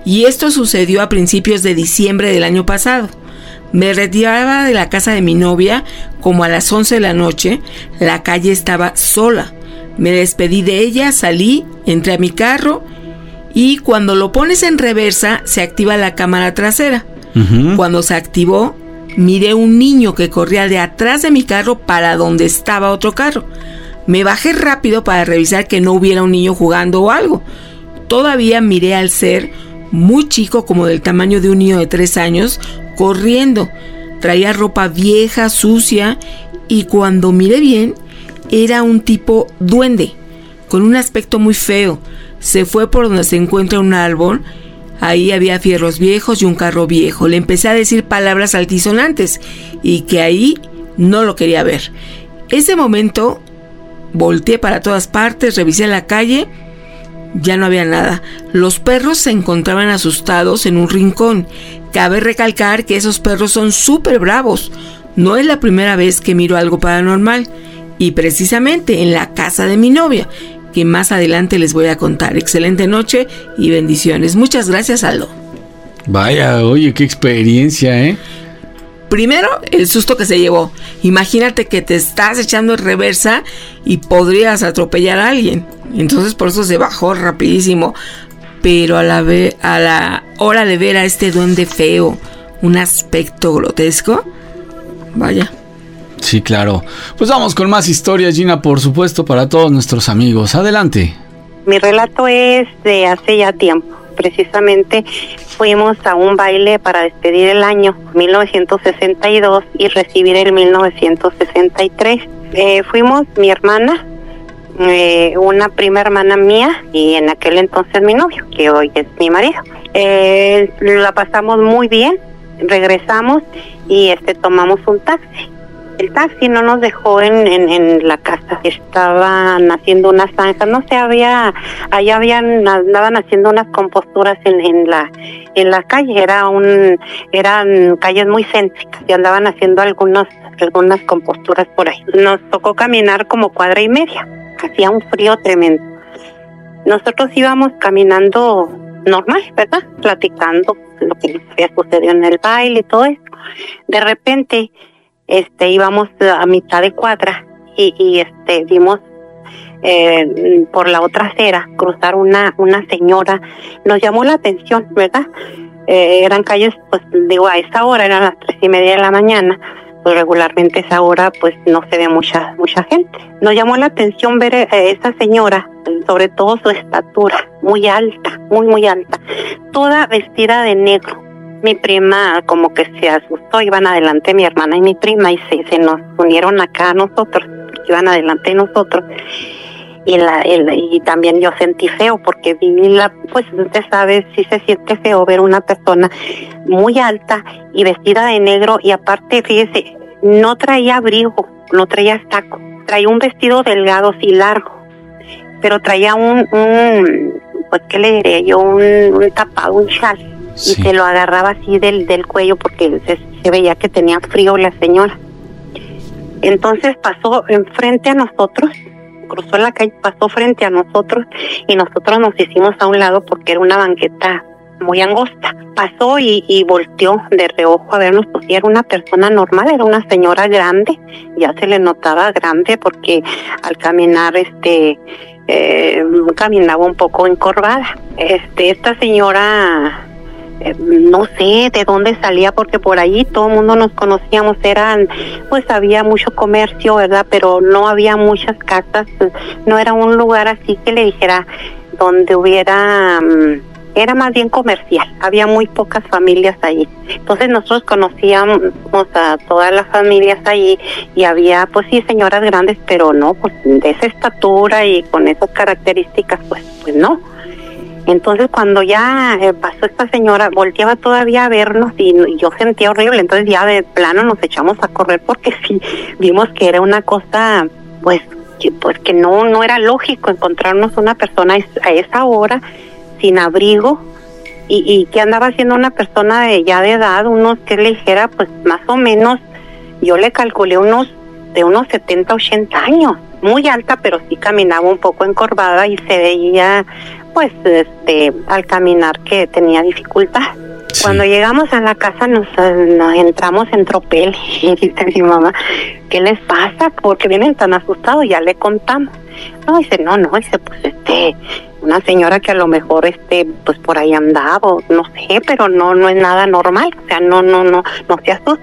Y esto sucedió a principios de diciembre del año pasado. Me retiraba de la casa de mi novia como a las 11 de la noche. La calle estaba sola. Me despedí de ella, salí, entré a mi carro y cuando lo pones en reversa se activa la cámara trasera. Cuando se activó, miré un niño que corría de atrás de mi carro para donde estaba otro carro. Me bajé rápido para revisar que no hubiera un niño jugando o algo. Todavía miré al ser muy chico, como del tamaño de un niño de 3 años, corriendo. Traía ropa vieja, sucia, y cuando miré bien, era un tipo duende, con un aspecto muy feo. Se fue por donde se encuentra un árbol. Ahí había fierros viejos y un carro viejo. Le empecé a decir palabras altisonantes y que ahí no lo quería ver. Ese momento volteé para todas partes, revisé la calle. Ya no había nada. Los perros se encontraban asustados en un rincón. Cabe recalcar que esos perros son súper bravos. No es la primera vez que miro algo paranormal. Y precisamente en la casa de mi novia, que más adelante les voy a contar. Excelente noche y bendiciones. Muchas gracias, Aldo. Vaya, oye, qué experiencia, ¿eh? Primero, el susto que se llevó. Imagínate que te estás echando en reversa y podrías atropellar a alguien. Entonces por eso se bajó rapidísimo. Pero a la hora de ver a este duende feo, un aspecto grotesco, vaya. Sí, claro. Pues vamos con más historias, Gina, por supuesto, para todos nuestros amigos. Adelante. Mi relato es de hace ya tiempo. Precisamente fuimos a un baile para despedir el año 1962 y recibir el 1963. Fuimos mi hermana, una prima hermana mía y en aquel entonces mi novio, que hoy es mi marido. La pasamos muy bien, regresamos y tomamos un taxi. El taxi no nos dejó en la casa. Estaban haciendo unas zanjas, no sé, andaban haciendo unas composturas en la calle. Eran calles muy céntricas y andaban haciendo algunas composturas por ahí. Nos tocó caminar como 1.5 cuadras. Hacía un frío tremendo. Nosotros íbamos caminando normal, ¿verdad? Platicando lo que nos había sucedido en el baile y todo eso. De repente íbamos a mitad de cuadra y vimos por la otra acera cruzar una señora. Nos llamó la atención, ¿verdad? Eran calles, pues digo, a esa hora eran las 3:30 de la mañana, pues regularmente a esa hora pues no se ve mucha gente. Nos llamó la atención ver a esa señora, sobre todo su estatura, muy alta, muy alta, toda vestida de negro. Mi prima como que se asustó, iban adelante mi hermana y mi prima y se nos unieron acá a nosotros, iban adelante de nosotros. Y también yo sentí feo porque vi pues usted sabe, sí se siente feo ver una persona muy alta y vestida de negro y aparte, fíjese, no traía abrigo, no traía saco, traía un vestido delgado, sí largo, pero traía pues qué le diré yo, un tapado, un chal. Sí. Y se lo agarraba así del cuello porque se veía que tenía frío la señora. Entonces pasó enfrente a nosotros, cruzó la calle, pasó frente a nosotros y nosotros nos hicimos a un lado porque era una banqueta muy angosta. Pasó y volteó de reojo a vernos, pues era una persona normal, era una señora grande, ya se le notaba grande porque al caminar caminaba un poco encorvada. Esta señora no sé de dónde salía porque por allí todo el mundo nos conocíamos, pues había mucho comercio, ¿verdad? Pero no había muchas casas, no era un lugar así que le dijera donde hubiera, era más bien comercial, había muy pocas familias allí. Entonces nosotros conocíamos a todas las familias allí y había pues sí señoras grandes, pero no, pues de esa estatura y con esas características, pues no. Entonces cuando ya pasó esta señora, volteaba todavía a vernos y yo sentía horrible, entonces ya de plano nos echamos a correr porque sí vimos que era una cosa pues que no era lógico encontrarnos una persona a esa hora sin abrigo y que andaba haciendo una persona de edad, unos que le dijera pues más o menos, yo le calculé de unos 70, 80 años, muy alta, pero sí caminaba un poco encorvada y se veía, pues, al caminar que tenía dificultad. Sí. Cuando llegamos a la casa nos entramos en tropel y dice mi mamá, ¿qué les pasa? ¿Por qué vienen tan asustados? Ya le contamos. No, dice, dice, pues, una señora que a lo mejor, pues, por ahí andaba, no sé, pero no es nada normal, o sea, no se asusta.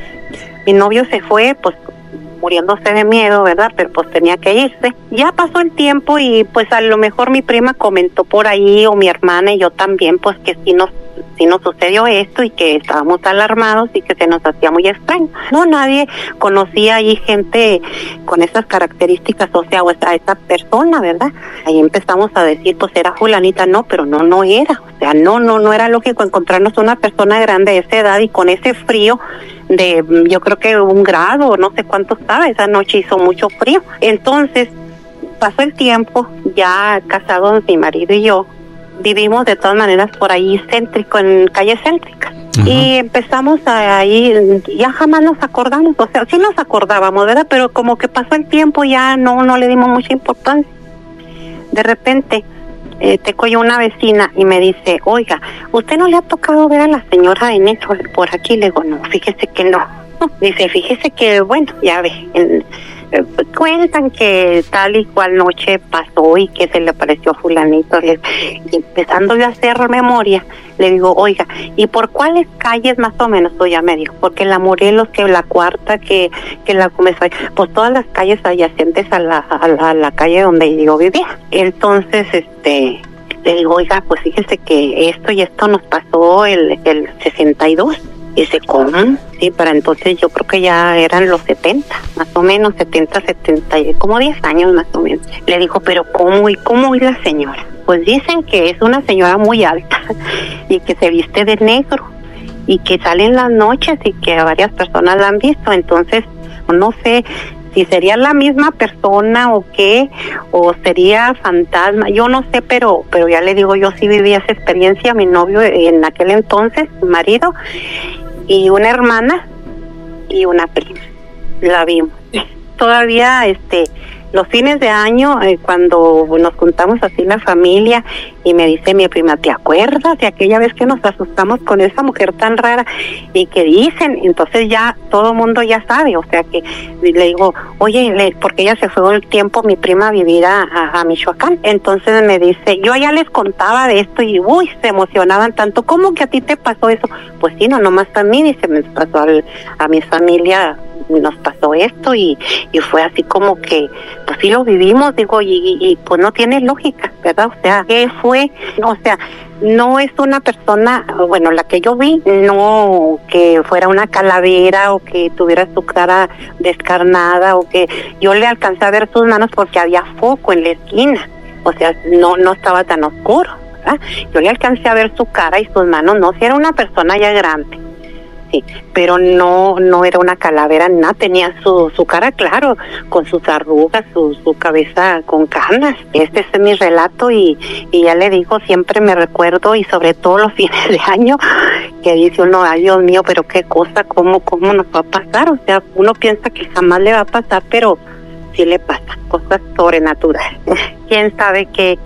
Mi novio se fue, pues, muriéndose de miedo, ¿verdad? Pero pues tenía que irse. Ya pasó el tiempo y pues a lo mejor mi prima comentó por ahí, o mi hermana y yo también, pues que sí nos sucedió esto y que estábamos alarmados y que se nos hacía muy extraño. No, nadie conocía ahí gente con esas características, o sea, a esa persona, ¿verdad? Ahí empezamos a decir, pues era fulanita, no, pero no era, o sea, no era lógico encontrarnos una persona grande de esa edad y con ese frío de, yo creo que 1 grado, no sé cuánto estaba, esa noche hizo mucho frío. Entonces, pasó el tiempo, ya casados mi marido y yo, vivimos de todas maneras por ahí céntrico, en calles céntricas. Uh-huh. Y empezamos ahí, ya jamás nos acordamos, o sea, sí nos acordábamos, ¿verdad? Pero como que pasó el tiempo, ya no le dimos mucha importancia. De repente, tengo yo una vecina y me dice, oiga, ¿usted no le ha tocado ver a la señora de negro por aquí? Le digo, no, fíjese que no. Dice, fíjese que, bueno, ya ve, cuentan que tal y cual noche pasó y que se le apareció a fulanito. Y empezando yo a hacer memoria, le digo, oiga, ¿y por cuáles calles más o menos? Pues ya me dijo, porque la Morelos, que la Cuarta, que la Comesa, pues todas las calles adyacentes a la calle donde yo vivía. Entonces, le digo, oiga, pues fíjese que esto y esto nos pasó el 62. Y dice, ¿cómo? Sí, para entonces yo creo que ya eran los 70, más o menos, 70, como 10 años más o menos. Le dijo, pero ¿cómo es la señora? Pues dicen que es una señora muy alta y que se viste de negro y que sale en las noches y que varias personas la han visto. Entonces, no sé si sería la misma persona o qué, o sería fantasma, yo no sé, pero ya le digo, yo sí viví esa experiencia. Mi novio en aquel entonces, mi marido, y una hermana y una prima, la vimos. Todavía los fines de año, cuando nos juntamos así la familia, y me dice mi prima, ¿te acuerdas de aquella vez que nos asustamos con esa mujer tan rara? Y que dicen, entonces ya todo el mundo ya sabe, o sea que le digo, oye, porque ella se fue un tiempo, mi prima, a vivir a Michoacán. Entonces me dice, yo ya les contaba de esto y se emocionaban tanto. ¿Cómo que a ti te pasó eso? Pues sí, no nomás a mí, dice, me pasó a mi familia, nos pasó esto y fue así como que, pues sí lo vivimos, digo, y pues no tiene lógica, ¿verdad? O sea, ¿qué fue? O sea, no es una persona, bueno, la que yo vi, no que fuera una calavera o que tuviera su cara descarnada, o que yo le alcancé a ver sus manos porque había foco en la esquina, o sea, no estaba tan oscuro, ¿verdad? Yo le alcancé a ver su cara y sus manos, no, si era una persona ya grande. Sí, pero no era una calavera, nada, tenía su cara, claro, con sus arrugas, su cabeza con canas. Este es mi relato y ya le digo, siempre me recuerdo, y sobre todo los fines de año, que dice uno, ay Dios mío, pero qué cosa, cómo nos va a pasar. O sea, uno piensa que jamás le va a pasar, pero sí le pasa, cosas sobrenaturales. ¿Quién sabe qué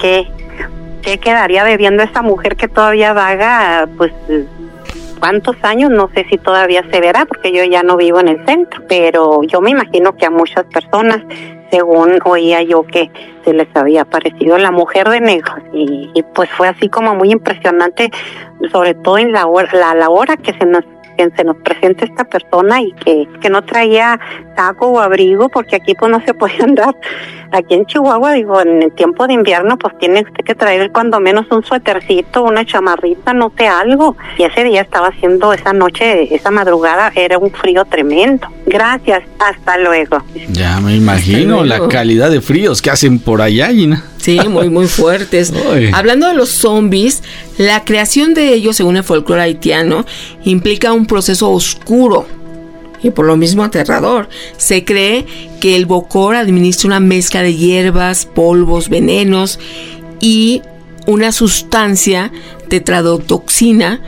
quedaría bebiendo esa mujer que todavía vaga, pues, ¿cuántos años? No sé si todavía se verá, porque yo ya no vivo en el centro, pero yo me imagino que a muchas personas, según oía yo, que se les había aparecido la mujer de negro, y pues fue así como muy impresionante, sobre todo en la hora que se nos presenta esta persona, y que no traía saco o abrigo, porque aquí pues no se puede andar. Aquí en Chihuahua, digo, en el tiempo de invierno, pues tiene usted que traer cuando menos un suétercito, una chamarrita, no sé, algo. Y ese día estaba haciendo, esa noche, esa madrugada, era un frío tremendo. Gracias, hasta luego. Ya me imagino la calidad de fríos que hacen por allá, Gina. Sí, muy fuertes. Hablando de los zombies, la creación de ellos, según el folclore haitiano, implica un proceso oscuro y por lo mismo aterrador. Se cree que el Bokor administra una mezcla de hierbas, polvos, venenos y una sustancia, tetradotoxina,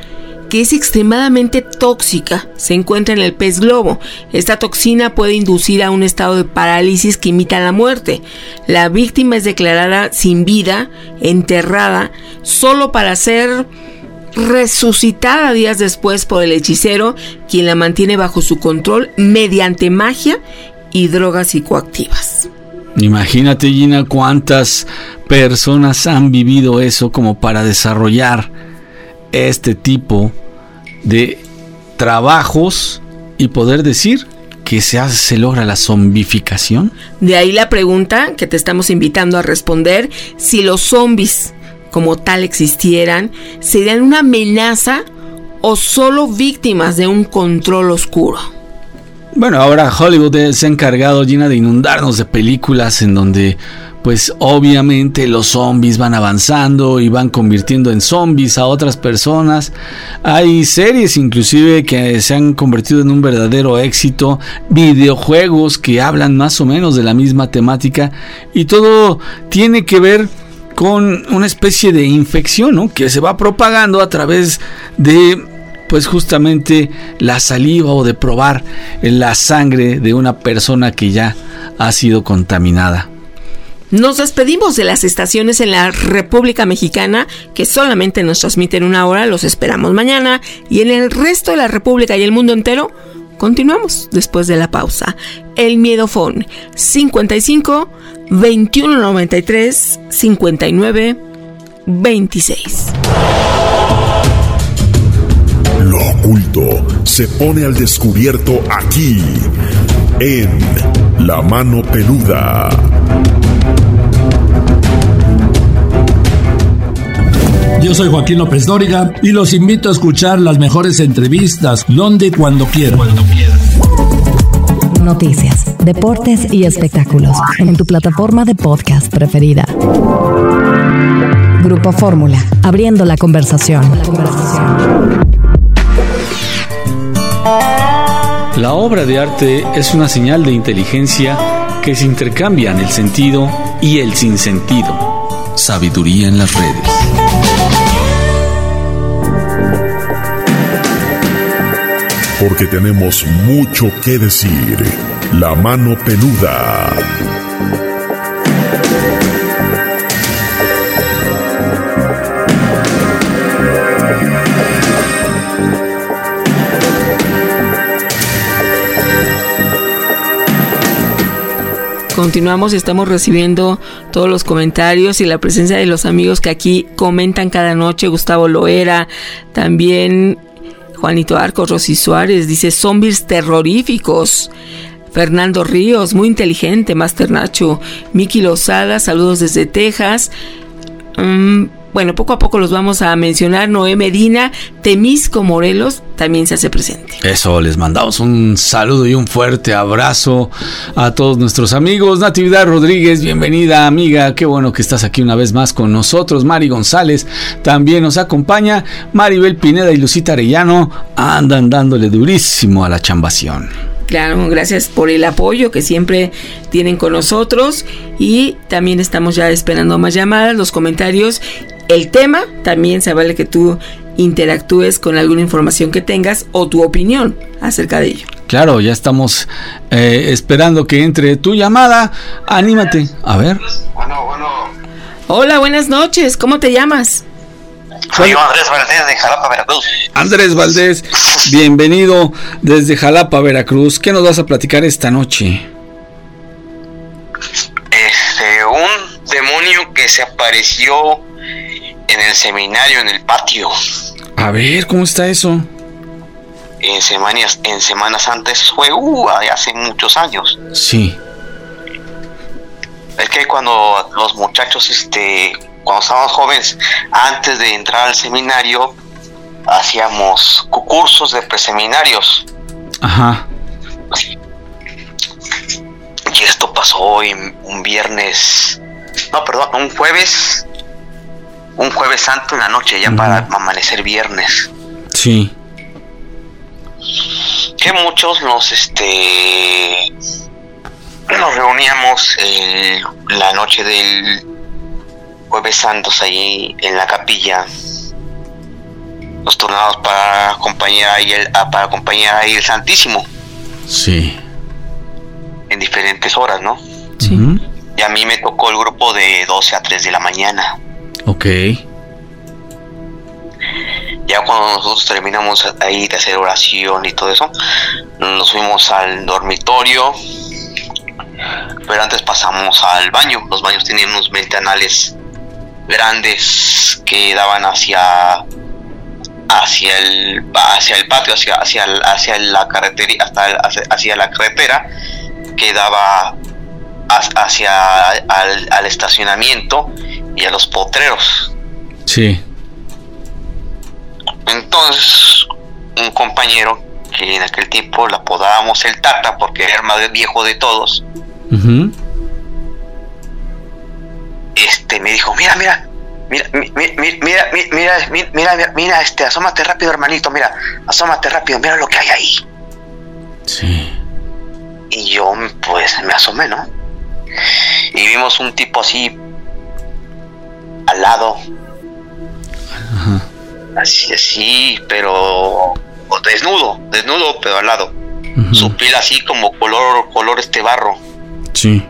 que es extremadamente tóxica. Se encuentra en el pez globo. Esta toxina puede inducir a un estado de parálisis que imita la muerte. La víctima es declarada sin vida, enterrada, solo para ser resucitada días después por el hechicero, quien la mantiene bajo su control mediante magia y drogas psicoactivas. Imagínate, Gina, cuántas personas han vivido eso como para desarrollar este tipo de trabajos y poder decir que se logra la zombificación. De ahí la pregunta que te estamos invitando a responder: si los zombies como tal existieran, ¿serían una amenaza o solo víctimas de un control oscuro? Bueno, ahora Hollywood se ha encargado, Gina, de inundarnos de películas en donde pues obviamente los zombies van avanzando y van convirtiendo en zombies a otras personas. Hay series inclusive que se han convertido en un verdadero éxito, videojuegos que hablan más o menos de la misma temática, y todo tiene que ver con una especie de infección, ¿no?, que se va propagando a través de pues justamente la saliva o de probar la sangre de una persona que ya ha sido contaminada. Nos despedimos de las estaciones en la República Mexicana, que solamente nos transmiten 1 hora. Los esperamos mañana, y en el resto de la República y el mundo entero continuamos después de la pausa. El Miedofón 55 21 93 59 26. Lo oculto se pone al descubierto aquí, en La Mano Peluda. Yo soy Joaquín López Dóriga y los invito a escuchar las mejores entrevistas donde y cuando quieran. Noticias, deportes y espectáculos en tu plataforma de podcast preferida. Grupo Fórmula, abriendo la conversación. La obra de arte es una señal de inteligencia que se intercambian el sentido y el sinsentido. Sabiduría en las redes. Porque tenemos mucho que decir. La Mano Peluda. Continuamos y estamos recibiendo todos los comentarios y la presencia de los amigos que aquí comentan cada noche. Gustavo Loera, también Juanito Arcos, Rosy Suárez, dice zombies terroríficos. Fernando Ríos, muy inteligente, Master Nacho. Miki Lozada, saludos desde Texas. Bueno, poco a poco los vamos a mencionar. Noé Medina, Temisco, Morelos, también se hace presente. Eso, les mandamos un saludo y un fuerte abrazo a todos nuestros amigos. Natividad Rodríguez, bienvenida, amiga, qué bueno que estás aquí una vez más con nosotros. Mari González también nos acompaña. Maribel Pineda y Lucita Arellano andan dándole durísimo a la chambación. Claro, gracias por el apoyo que siempre tienen con nosotros, y también estamos ya esperando más llamadas, los comentarios, el tema. También se vale que tú interactúes con alguna información que tengas o tu opinión acerca de ello. Claro, ya estamos esperando que entre tu llamada. Anímate, a ver. Bueno. Hola, buenas noches, ¿cómo te llamas? Soy Andrés Valdés de Jalapa, Veracruz. Andrés Valdés, bienvenido desde Jalapa, Veracruz. ¿Qué nos vas a platicar esta noche? Un demonio que se apareció en el seminario, en el patio. A ver, ¿cómo está eso? En Semana Santa, eso fue hace muchos años. Sí. Es que cuando los muchachos, cuando estábamos jóvenes, antes de entrar al seminario, hacíamos cursos de preseminarios. Ajá. Y esto pasó hoy un jueves santo en la noche, ya para amanecer viernes. Sí. Que muchos nos reuníamos la noche del Jueves Santos ahí en la capilla, nos turnamos para acompañar ahí el Santísimo. Sí. En diferentes horas, ¿no? Sí. Y a mí me tocó el grupo de 12 a 3 de la mañana. Ok. Ya cuando nosotros terminamos ahí de hacer oración y todo eso, nos fuimos al dormitorio, pero antes pasamos al baño. Los baños tenían unos ventanales grandes que daban hacia el patio, hacia la carretera, hacia la carretera que daba al estacionamiento y a los potreros. Sí. Entonces, un compañero que en aquel tiempo le apodábamos el Tata porque era el más viejo de todos, me dijo, mira, asómate rápido, hermanito, asómate rápido, mira lo que hay ahí. Sí. Y yo, pues, me asomé, ¿no? Y vimos un tipo así, al lado. Ajá. Así, pero desnudo, pero al lado. Su piel así como color barro. Sí.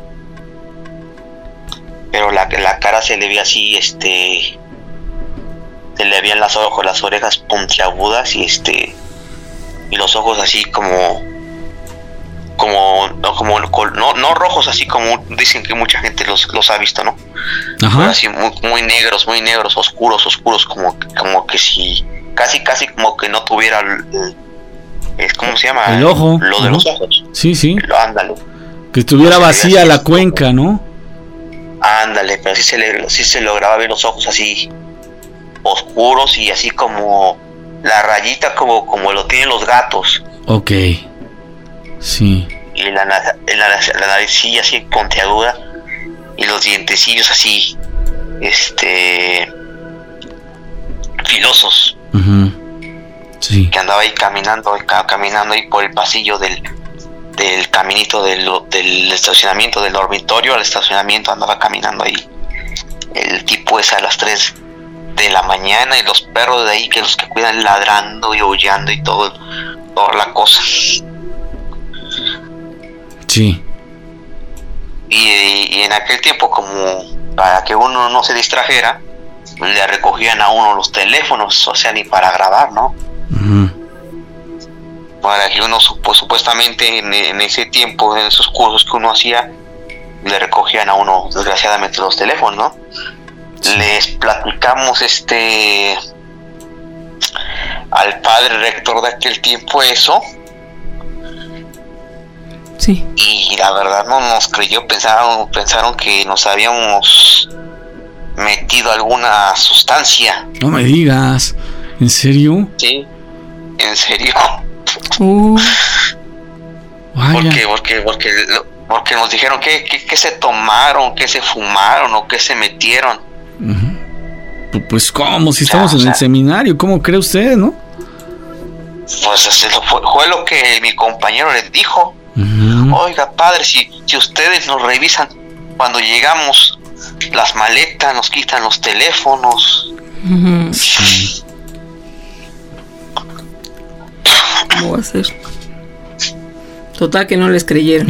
Pero la cara se le veía así, se le veían las orejas puntiagudas y los ojos así no rojos, así como dicen que mucha gente los ha visto, ¿no? Ajá. Así muy negros, oscuros, como que si casi como que no tuviera ¿cómo se llama? El ojo. Lo de los ojos. Sí. Ándale. Que estuviera vacía la cuenca, ¿no? Ándale, pero sí se lograba ver los ojos así oscuros y así como la rayita como lo tienen los gatos. Ok. Sí. Y la naricilla así puntiaguda y los dientecillos así filosos. Sí. Que andaba ahí caminando ahí por el pasillo del caminito del estacionamiento del dormitorio al estacionamiento, andaba caminando ahí el tipo ese a las 3 de la mañana y los perros de ahí que los que cuidan ladrando y aullando y toda la cosa. Sí. Y en aquel tiempo, como para que uno no se distrajera, le recogían a uno los teléfonos, o sea, ni para grabar, ¿no? Para que uno supuestamente en ese tiempo, en esos cursos que uno hacía, le recogían a uno desgraciadamente los teléfonos, ¿no? Sí. Les platicamos al padre rector de aquel tiempo eso. Sí. Y la verdad no nos creyó, pensaron que nos habíamos metido alguna sustancia. No me digas, ¿en serio? Sí, en serio. Porque nos dijeron que se tomaron, que se fumaron o que se metieron. Pues cómo, si estamos en el seminario, ¿cómo cree usted, no? Pues fue lo que mi compañero les dijo. Oiga, padre, si ustedes nos revisan cuando llegamos las maletas, nos quitan los teléfonos. Sí. ¿Cómo va a ser? Total que no les creyeron.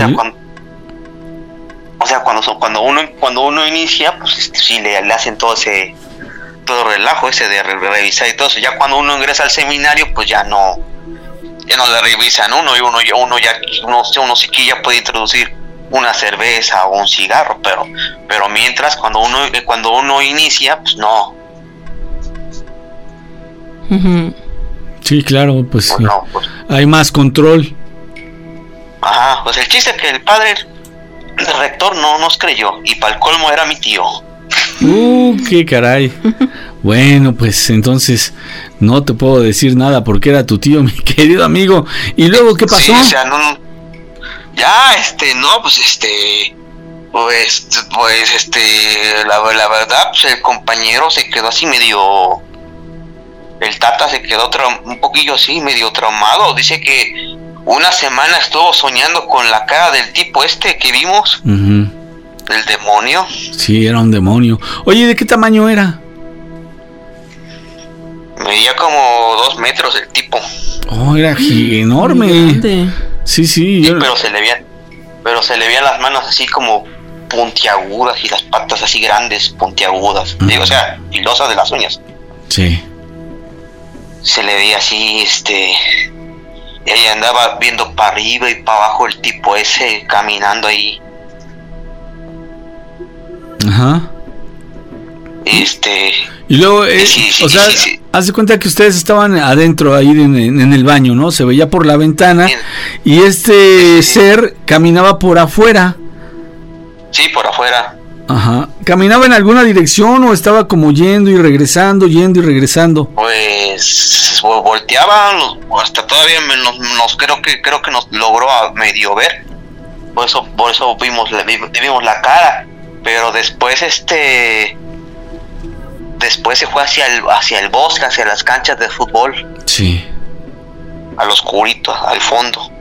Cuando uno inicia, pues sí le hacen todo relajo ese de revisar y todo eso. Ya cuando uno ingresa al seminario, pues ya no le revisan uno y uno sí que ya puede introducir una cerveza o un cigarro, pero mientras cuando uno inicia, pues no. Sí, claro, pues hay más control. Ajá, pues el chiste es que el padre el rector no nos creyó y para el colmo era mi tío. Qué caray. Bueno, pues entonces no te puedo decir nada porque era tu tío, mi querido amigo. ¿Y luego qué pasó? Sí, o sea, la verdad, pues el compañero se quedó así medio, el Tata se quedó un poquillo así, medio traumado. Dice que una semana estuvo soñando con la cara del tipo que vimos. El demonio. Sí, era un demonio. Oye, ¿de qué tamaño era? Medía como 2 metros el tipo. Oh, era enorme. Sí. Pero se le veían las manos así como puntiagudas y las patas así grandes, puntiagudas. Digo, o sea, filosas de las uñas. Sí. Se le veía así, y ahí andaba viendo para arriba y para abajo el tipo ese caminando ahí. Ajá. Y luego, haz de cuenta que ustedes estaban adentro ahí en el baño, ¿no? Se veía por la ventana y ser caminaba por afuera. Sí, por afuera. Ajá. ¿Caminaba en alguna dirección o estaba como yendo y regresando? Pues volteaba, hasta todavía creo que nos logró a medio ver. Por eso vimos la cara, pero después se fue hacia el bosque, hacia las canchas de fútbol. Sí. Al oscurito, al fondo.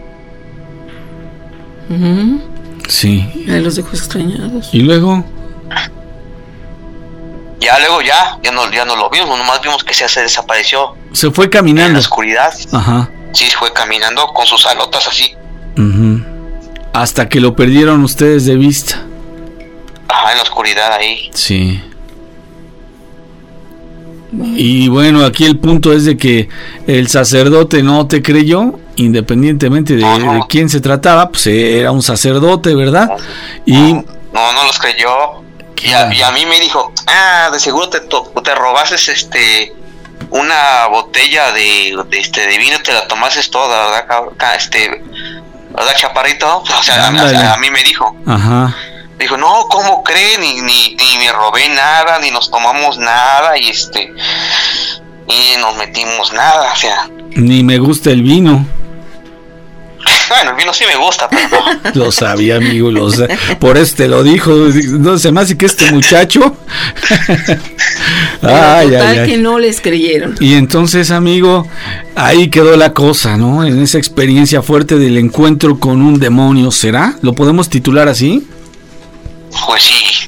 Sí. Ahí los dejó extrañados. ¿Y luego? Ya no lo vimos, nomás vimos que se desapareció. Se fue caminando. En la oscuridad. Ajá. Sí, fue caminando con sus alotas así. Hasta que lo perdieron ustedes de vista. Ajá, en la oscuridad ahí. Sí. Y bueno, aquí el punto es de que el sacerdote no te creyó, independientemente de quién se trataba, pues era un sacerdote, ¿verdad? No los creyó. Y a mí me dijo, de seguro te robaste una botella de vino, te la tomaste toda, ¿verdad? ¿Verdad, chaparrito? O sea, a mí me dijo. Ajá. Dijo, no, ¿cómo creen? Ni me robé nada, ni nos tomamos nada, y nos metimos nada, o sea. Ni me gusta el vino. Bueno, el vino sí me gusta, pero no. Lo sabía, amigo, por eso te lo dijo. No se me hace que este muchacho. Que no les creyeron. Y entonces, amigo, ahí quedó la cosa, ¿no? En esa experiencia fuerte del encuentro con un demonio, ¿será? ¿Lo podemos titular así? Pues sí.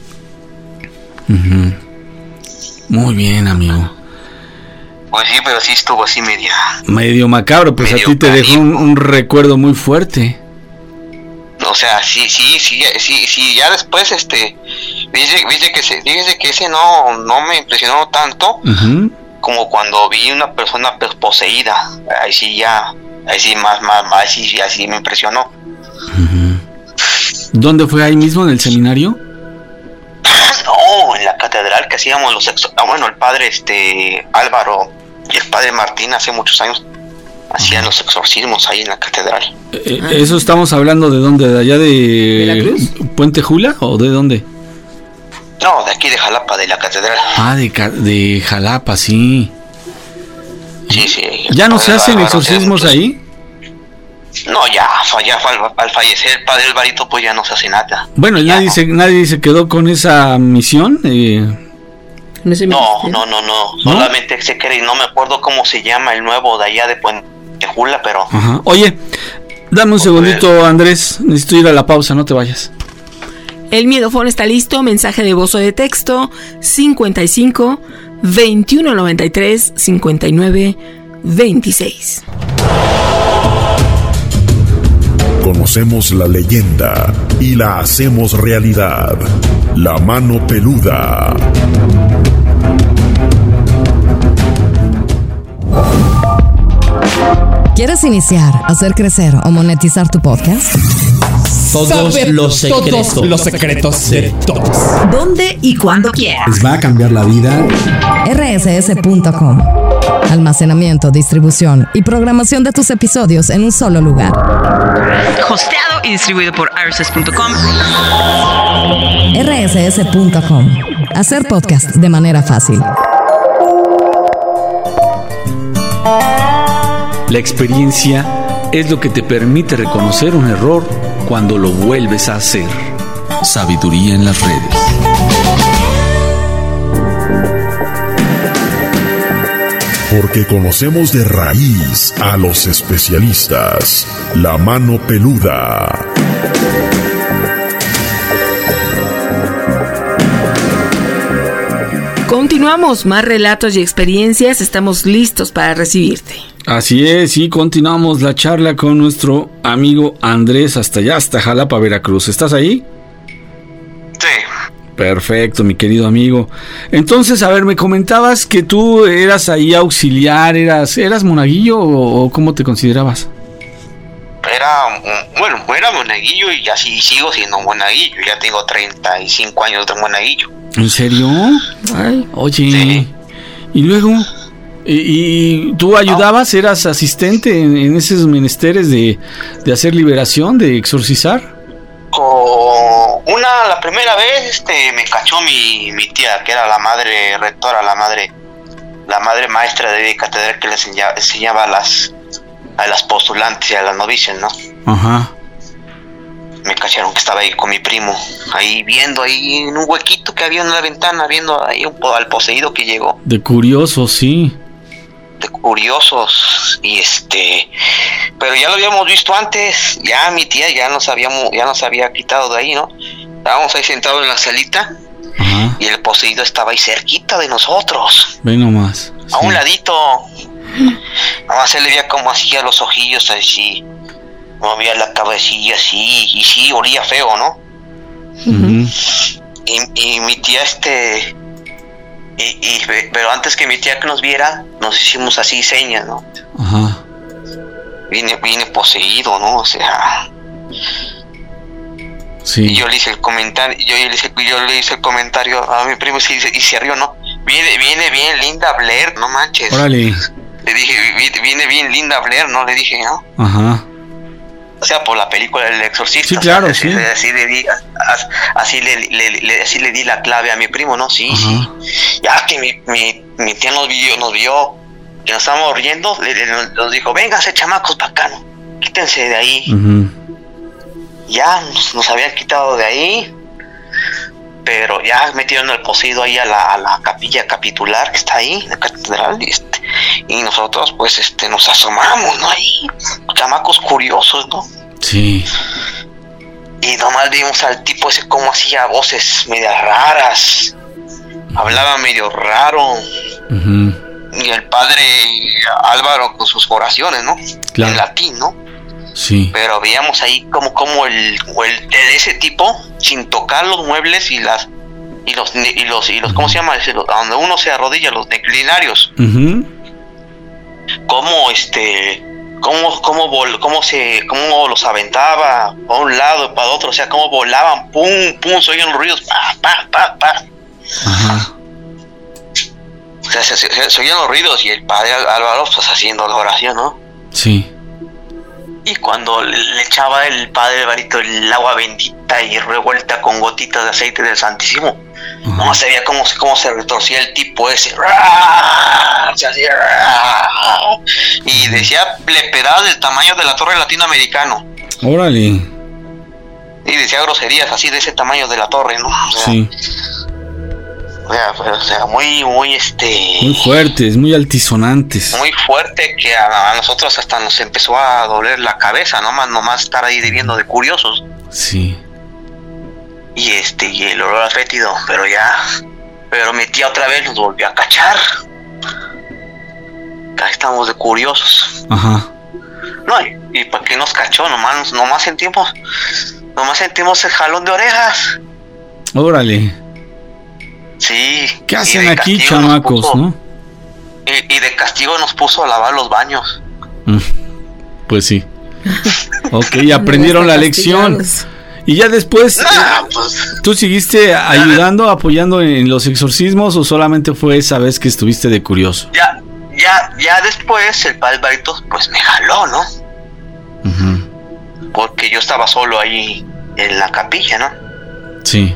Muy bien, amigo. Pues sí, pero sí estuvo así medio macabro, pues medio a ti te dejó un recuerdo muy fuerte. O sea, sí, ya después fíjese que ese no me impresionó tanto como cuando vi una persona poseída. Ahí sí más así me impresionó. ¿Dónde fue? ¿Ahí mismo en el seminario? No, en la catedral que hacíamos el padre Álvaro y el padre Martín hace muchos años hacían los exorcismos ahí en la catedral. ¿Eso estamos hablando de dónde? ¿De allá de la Cruz? ¿Puente Jula o de dónde? No, de aquí de Jalapa, de la catedral. De Jalapa, sí. Sí. ¿Ya no se hacen exorcismos ahí? No, ya al fallecer el padre Alvarito, pues ya no se hace nada. Bueno, nadie se quedó con esa misión. No. Solamente se cree, no me acuerdo cómo se llama el nuevo de allá de Puente Jula, pero. Ajá. Oye, dame un segundito, Andrés. Necesito ir a la pausa, no te vayas. El Miedofón está listo. Mensaje de voz o de texto: 55 21 93 59 26. Conocemos la leyenda y la hacemos realidad. La mano peluda. ¿Quieres iniciar, hacer crecer o monetizar tu podcast? Todos los secretos de todos. ¿Dónde y cuándo quieras? Les va a cambiar la vida. rss.com. Almacenamiento, distribución y programación de tus episodios en un solo lugar. Hosteado y distribuido por rss.com. rss.com. Hacer podcast de manera fácil. La experiencia es lo que te permite reconocer un error cuando lo vuelves a hacer. Sabiduría en las redes. Porque conocemos de raíz a los especialistas. La mano peluda. Continuamos, más relatos y experiencias, estamos listos para recibirte. Así es, y continuamos la charla con nuestro amigo Andrés hasta allá, hasta Jalapa, Veracruz. ¿Estás ahí? Sí. Perfecto, mi querido amigo. Entonces, a ver, me comentabas que tú eras ahí auxiliar, ¿eras monaguillo o cómo te considerabas? Era monaguillo y así sigo siendo monaguillo. Ya tengo 35 años de monaguillo. ¿En serio? Ay, oye. Sí. Y luego, ¿y tú ayudabas? ¿Eras asistente en esos menesteres de hacer liberación, de exorcizar? La primera vez me cachó mi tía, que era la madre rectora, la madre maestra de catedral, que le enseñaba a las postulantes y a las novicias, ¿no? Ajá. Me cacharon que estaba ahí con mi primo, ahí viendo ahí en un huequito que había en la ventana, viendo ahí al poseído que llegó. De curiosos, sí. De curiosos, pero ya lo habíamos visto antes, ya mi tía ya nos había quitado de ahí, ¿no? Estábamos ahí sentados en la salita. Ajá. Y el poseído estaba ahí cerquita de nosotros. Ve nomás. A un ladito. Nomás se le veía como hacía los ojillos así, movía la cabecilla así, y sí, olía feo, ¿no? Uh-huh. Y mi tía, pero antes que mi tía que nos viera, nos hicimos así señas, ¿no? Ajá. Vine poseído, ¿no? O sea... Sí. Y yo le hice el comentario, a mi primo y se rió, ¿no? Viene bien Linda Blair, no manches. Órale. Le dije, viene bien Linda Blair, ¿no? Le dije, ¿no? Ajá. O sea, por la película El Exorcista. Sí, claro, o sea, sí. Así le di la clave a mi primo, ¿no? Sí, sí. Ya que mi tía nos vio, que nos estábamos riendo, nos dijo, vénganse chamacos para acá, ¿no? Quítense de ahí. Uh-huh. Ya nos habían quitado de ahí, pero ya metieron el poseído ahí a la capilla capitular que está ahí, en la catedral, y nosotros pues nos asomamos, ¿no? Ahí, chamacos curiosos, ¿no? Sí. Y nomás vimos al tipo ese como hacía voces medias raras, hablaba medio raro. Uh-huh. Y el padre Álvaro con sus oraciones, ¿no? Claro. En latín, ¿no? Sí. Pero veíamos ahí como el de ese tipo, sin tocar los muebles y los ¿cómo se llama? Donde uno se arrodilla, los declinarios. Uh-huh. Cómo los aventaba para un lado y para otro, o sea, cómo volaban, pum, pum, se oían los ruidos, pa. Ajá. O sea, se oían los ruidos y el padre Álvaro pues haciendo la oración, ¿no? Sí. Y cuando le echaba el padre Alvarito el agua bendita y revuelta con gotitas de aceite del Santísimo, uh-huh, no se veía cómo se retorcía el tipo ese. Se hacía, y decía blepedadas del tamaño de la torre latinoamericano. Órale. Y decía groserías así de ese tamaño de la torre, ¿no? O sea, sí. O sea, muy muy fuertes, muy altisonantes. Muy fuerte, que a nosotros hasta nos empezó a doler la cabeza, nomás estar ahí viviendo de curiosos. Sí. Y y el olor a fétido, pero mi tía otra vez nos volvió a cachar. Acá estamos de curiosos. Ajá. No, y para qué nos cachó, nomás sentimos el jalón de orejas. Órale. Sí. ¿Qué hacen aquí, chamacos, no? Y de castigo nos puso a lavar los baños. Pues sí. Ok, aprendieron la lección. Y ya después, ¿tú seguiste ayudando, apoyando en los exorcismos o solamente fue esa vez que estuviste de curioso? Ya después el padre Alvarito pues me jaló, ¿no? Uh-huh. Porque yo estaba solo ahí en la capilla, ¿no? Sí.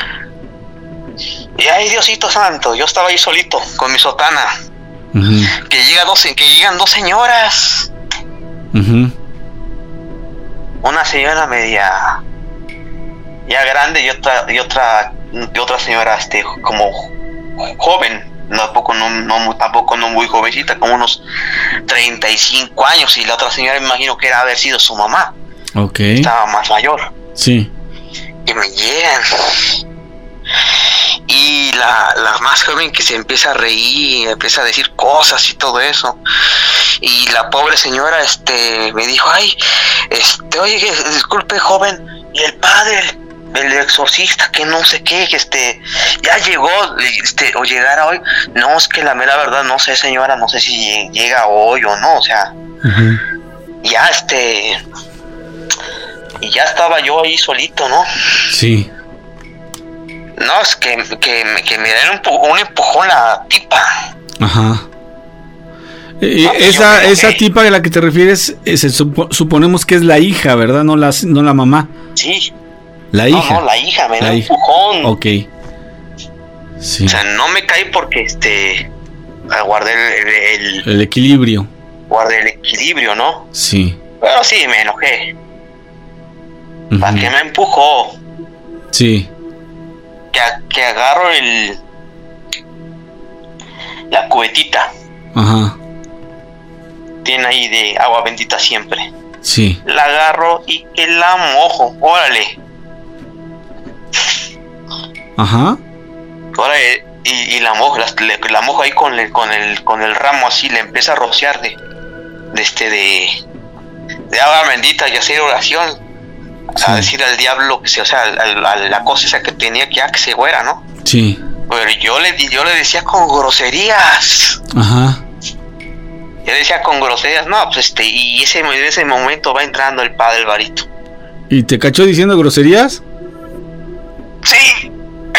Y ay, Diosito santo, yo estaba ahí solito con mi sotana. Uh-huh. Que llegan dos señoras. Uh-huh. Una señora media ya grande y otra señora como joven, tampoco no muy jovencita, como unos 35 años, y la otra señora me imagino que era haber sido su mamá. Okay. Estaba más mayor. Sí. Y me llegan. Y la más joven que se empieza a reír, empieza a decir cosas y todo eso. Y la pobre señora me dijo, ay, oye, disculpe, joven, y el padre, el exorcista, que no sé qué, ya llegó, o llegará hoy. No, es que la mera verdad no sé, señora, no sé si llega hoy o no, o sea, ya y ya estaba yo ahí solito, ¿no? Sí. No, es que me dieron un empujón la tipa. Ajá. Esa tipa de la que te refieres, suponemos que es la hija, ¿verdad? No la mamá. Sí. La hija. No, la hija, me dio un empujón. Ok. Sí. O sea, no me caí porque guardé el equilibrio. Guardé el equilibrio, ¿no? Sí. Pero sí, me enojé. ¿Para qué me empujó? Sí. Que agarro la cubetita. Ajá. Tiene ahí de agua bendita siempre. Sí. La agarro y que la mojo. Órale. Ajá. Órale. Y la mojo, la mojo ahí con el ramo así, le empieza a rociar de agua bendita y hacer oración. Sí. A decir al diablo que o sea, a la cosa esa que tenía que se fuera, ¿no? Sí. Pero yo le decía con groserías. Ajá. Yo decía con groserías, no, pues y en ese momento va entrando el padre Alvarito. ¿Y te cachó diciendo groserías? Sí.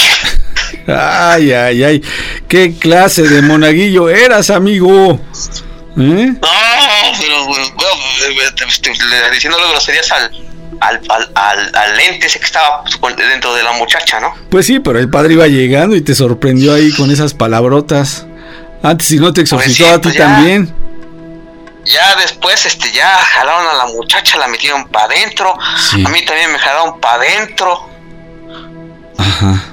Ay. ¿Qué clase de monaguillo eras, amigo? No, pero diciéndole groserías al lente ese que estaba dentro de la muchacha, ¿no? Pues sí, pero el padre iba llegando y te sorprendió ahí con esas palabrotas. Antes, si no te exorcizó, pues sí, a ti pues también. Ya después, ya jalaron a la muchacha, la metieron para adentro. Sí. A mí también me jalaron para adentro. Ajá.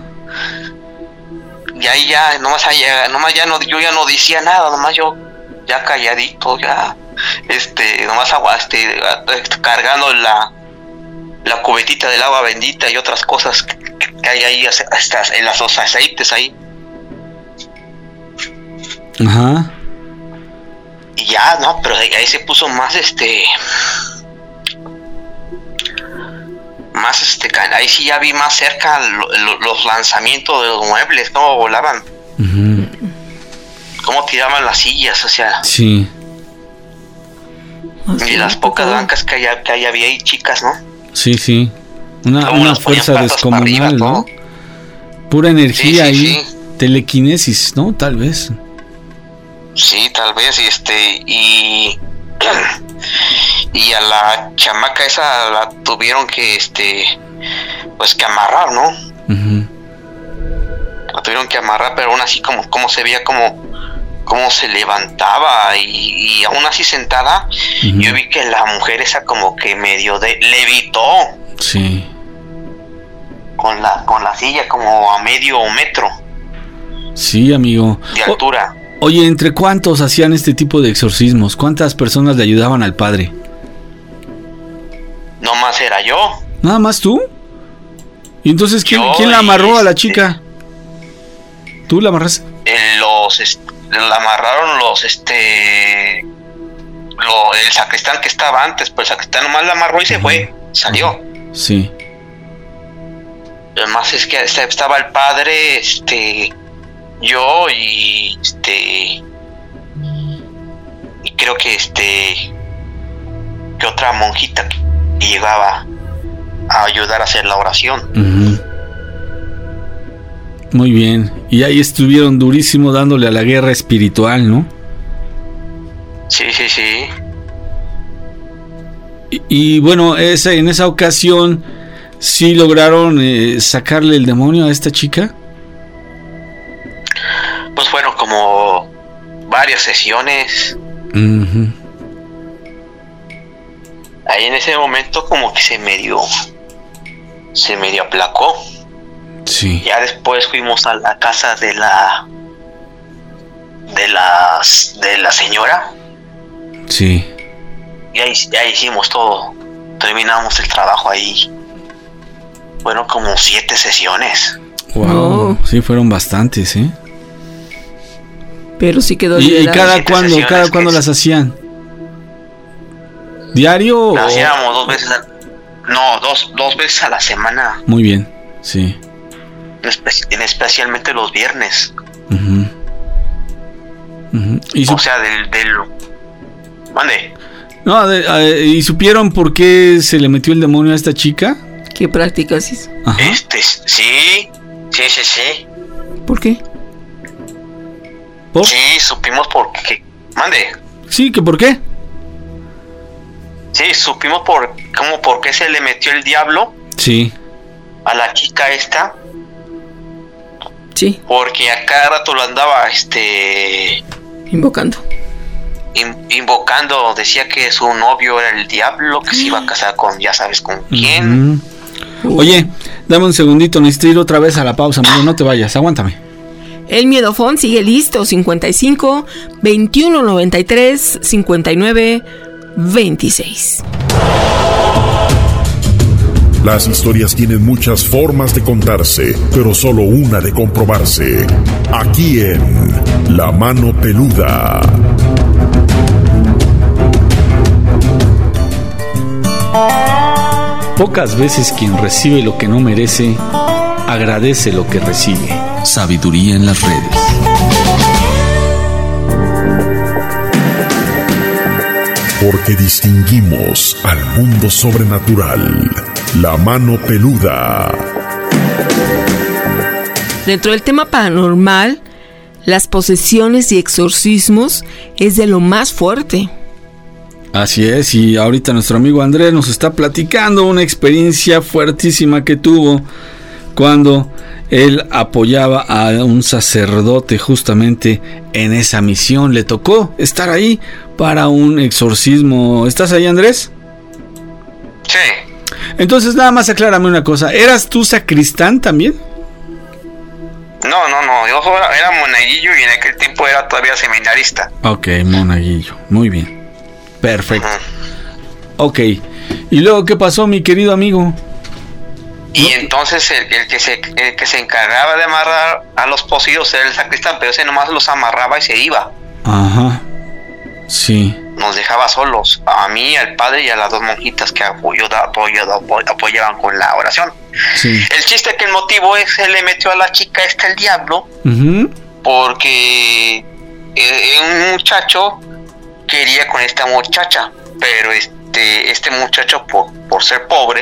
Y ahí ya, nomás ya no, yo ya no decía nada, nomás yo ya calladito, ya, nomás cargando la cubetita del agua bendita y otras cosas que hay ahí, en los aceites ahí. Ajá. Y ya, no, pero ahí se puso más ahí sí ya vi más cerca los lanzamientos de los muebles, cómo volaban. Cómo tiraban las sillas, o sea. Sí. Y las pocas blancas que había ahí, chicas, ¿no? Sí. Una fuerza descomunal, arriba, ¿no? Pura energía ahí. Sí. Telequinesis, ¿no? Tal vez. Sí, tal vez, y a la chamaca esa la tuvieron que pues que amarrar, ¿no? La tuvieron que amarrar, pero aún así como se veía como se levantaba y aún así sentada, yo vi que la mujer esa como que medio levitó. Sí. Con la silla como a medio metro. Sí, amigo. De altura. Oye, ¿entre cuántos hacían este tipo de exorcismos? ¿Cuántas personas le ayudaban al padre? No más era yo. ¿Nada más tú? ¿Y entonces quién la amarró a la chica? ¿Tú la amarraste? La amarraron el sacristán que estaba antes, pues el sacristán nomás la amarró y se fue, salió. Sí. Además es que estaba el padre, yo y creo que otra monjita que llegaba a ayudar a hacer la oración. Muy bien. Y ahí estuvieron durísimo dándole a la guerra espiritual, ¿no? Sí. Y bueno, en esa ocasión sí lograron sacarle el demonio a esta chica. Pues fueron como varias sesiones. Ahí en ese momento como que se medio aplacó. Sí. Ya después fuimos a la casa de la señora. Sí. Y ahí hicimos todo. Terminamos el trabajo ahí. Fueron como 7 sesiones. Wow, No. sí fueron bastantes, ¿eh? Pero sí quedó ¿Y liberado. cada cuándo las hacían? ¿Diario? Las hacíamos 2 veces. Dos veces a la semana. Muy bien, sí. Especialmente los viernes. Uh-huh. Uh-huh. O sea, del ¿Mande? No, ¿y supieron por qué se le metió el demonio a esta chica? ¿Qué prácticas hizo? Ajá. Sí. ¿Por qué? ¿Por? Sí, supimos por qué. ¿Mande? Sí, ¿que por qué? Sí, supimos por qué se le metió el diablo. Sí. A la chica esta. Sí. Porque a cada rato lo andaba invocando. Invocando, decía que su novio era el diablo, que se iba a casar con ya sabes con quién. Uh-huh. Oye, dame un segundito, necesito ir otra vez a la pausa, amigo, no te vayas, aguántame. El miedofón sigue listo, 55 21 93 59 26. Las historias tienen muchas formas de contarse, pero solo una de comprobarse. Aquí en La Mano Peluda. Pocas veces quien recibe lo que no merece, agradece lo que recibe. Sabiduría en las redes. Porque distinguimos al mundo sobrenatural. La Mano Peluda. Dentro del tema paranormal, las posesiones y exorcismos es de lo más fuerte. Así es, y ahorita nuestro amigo Andrés nos está platicando una experiencia fuertísima que tuvo cuando él apoyaba a un sacerdote justamente en esa misión. Le tocó estar ahí para un exorcismo. ¿Estás ahí, Andrés? Sí. Entonces nada más aclárame una cosa, ¿eras tú sacristán también? No, yo era monaguillo y en aquel tiempo era todavía seminarista. Ok, monaguillo, muy bien. Perfecto. Ok, ¿y luego qué pasó, mi querido amigo? Y entonces el que se encargaba de amarrar a los poseídos era el sacristán, pero ese nomás los amarraba y se iba. Ajá, sí. Nos dejaba solos, a mí, al padre y a las 2 monjitas que apoyaban con la oración. Sí. El chiste que el motivo es que le metió a la chica el diablo, uh-huh, porque un muchacho quería con esta muchacha, pero este muchacho por ser pobre,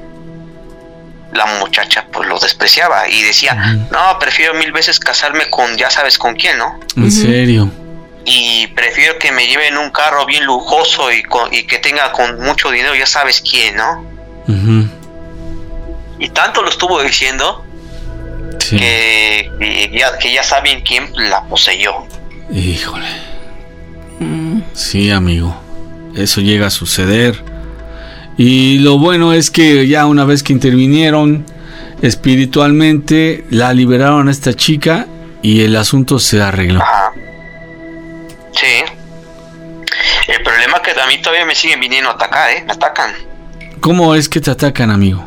la muchacha pues lo despreciaba y decía, uh-huh, no, prefiero 1000 veces casarme con ya sabes con quién, ¿no? ¿En serio? Y prefiero que me lleven un carro bien lujoso y que tenga con mucho dinero ya sabes quién, ¿no? Uh-huh. Y tanto lo estuvo diciendo, sí, que ya saben quién la poseyó. Híjole. Sí, amigo, eso llega a suceder. Y lo bueno es que ya una vez que intervinieron espiritualmente, la liberaron a esta chica y el asunto se arregló. Ajá. Sí. El problema es que a mí todavía me siguen viniendo a atacar, me atacan. ¿Cómo es que te atacan, amigo?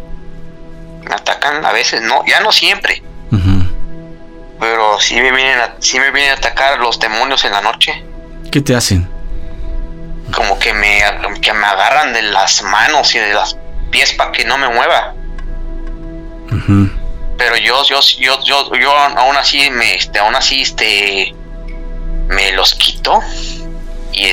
Me atacan a veces, no, ya no siempre. Uh-huh. Pero sí me vienen a atacar los demonios en la noche. ¿Qué te hacen? Como que me agarran de las manos y de los pies para que no me mueva. Uh-huh. Pero yo aún así me los quito y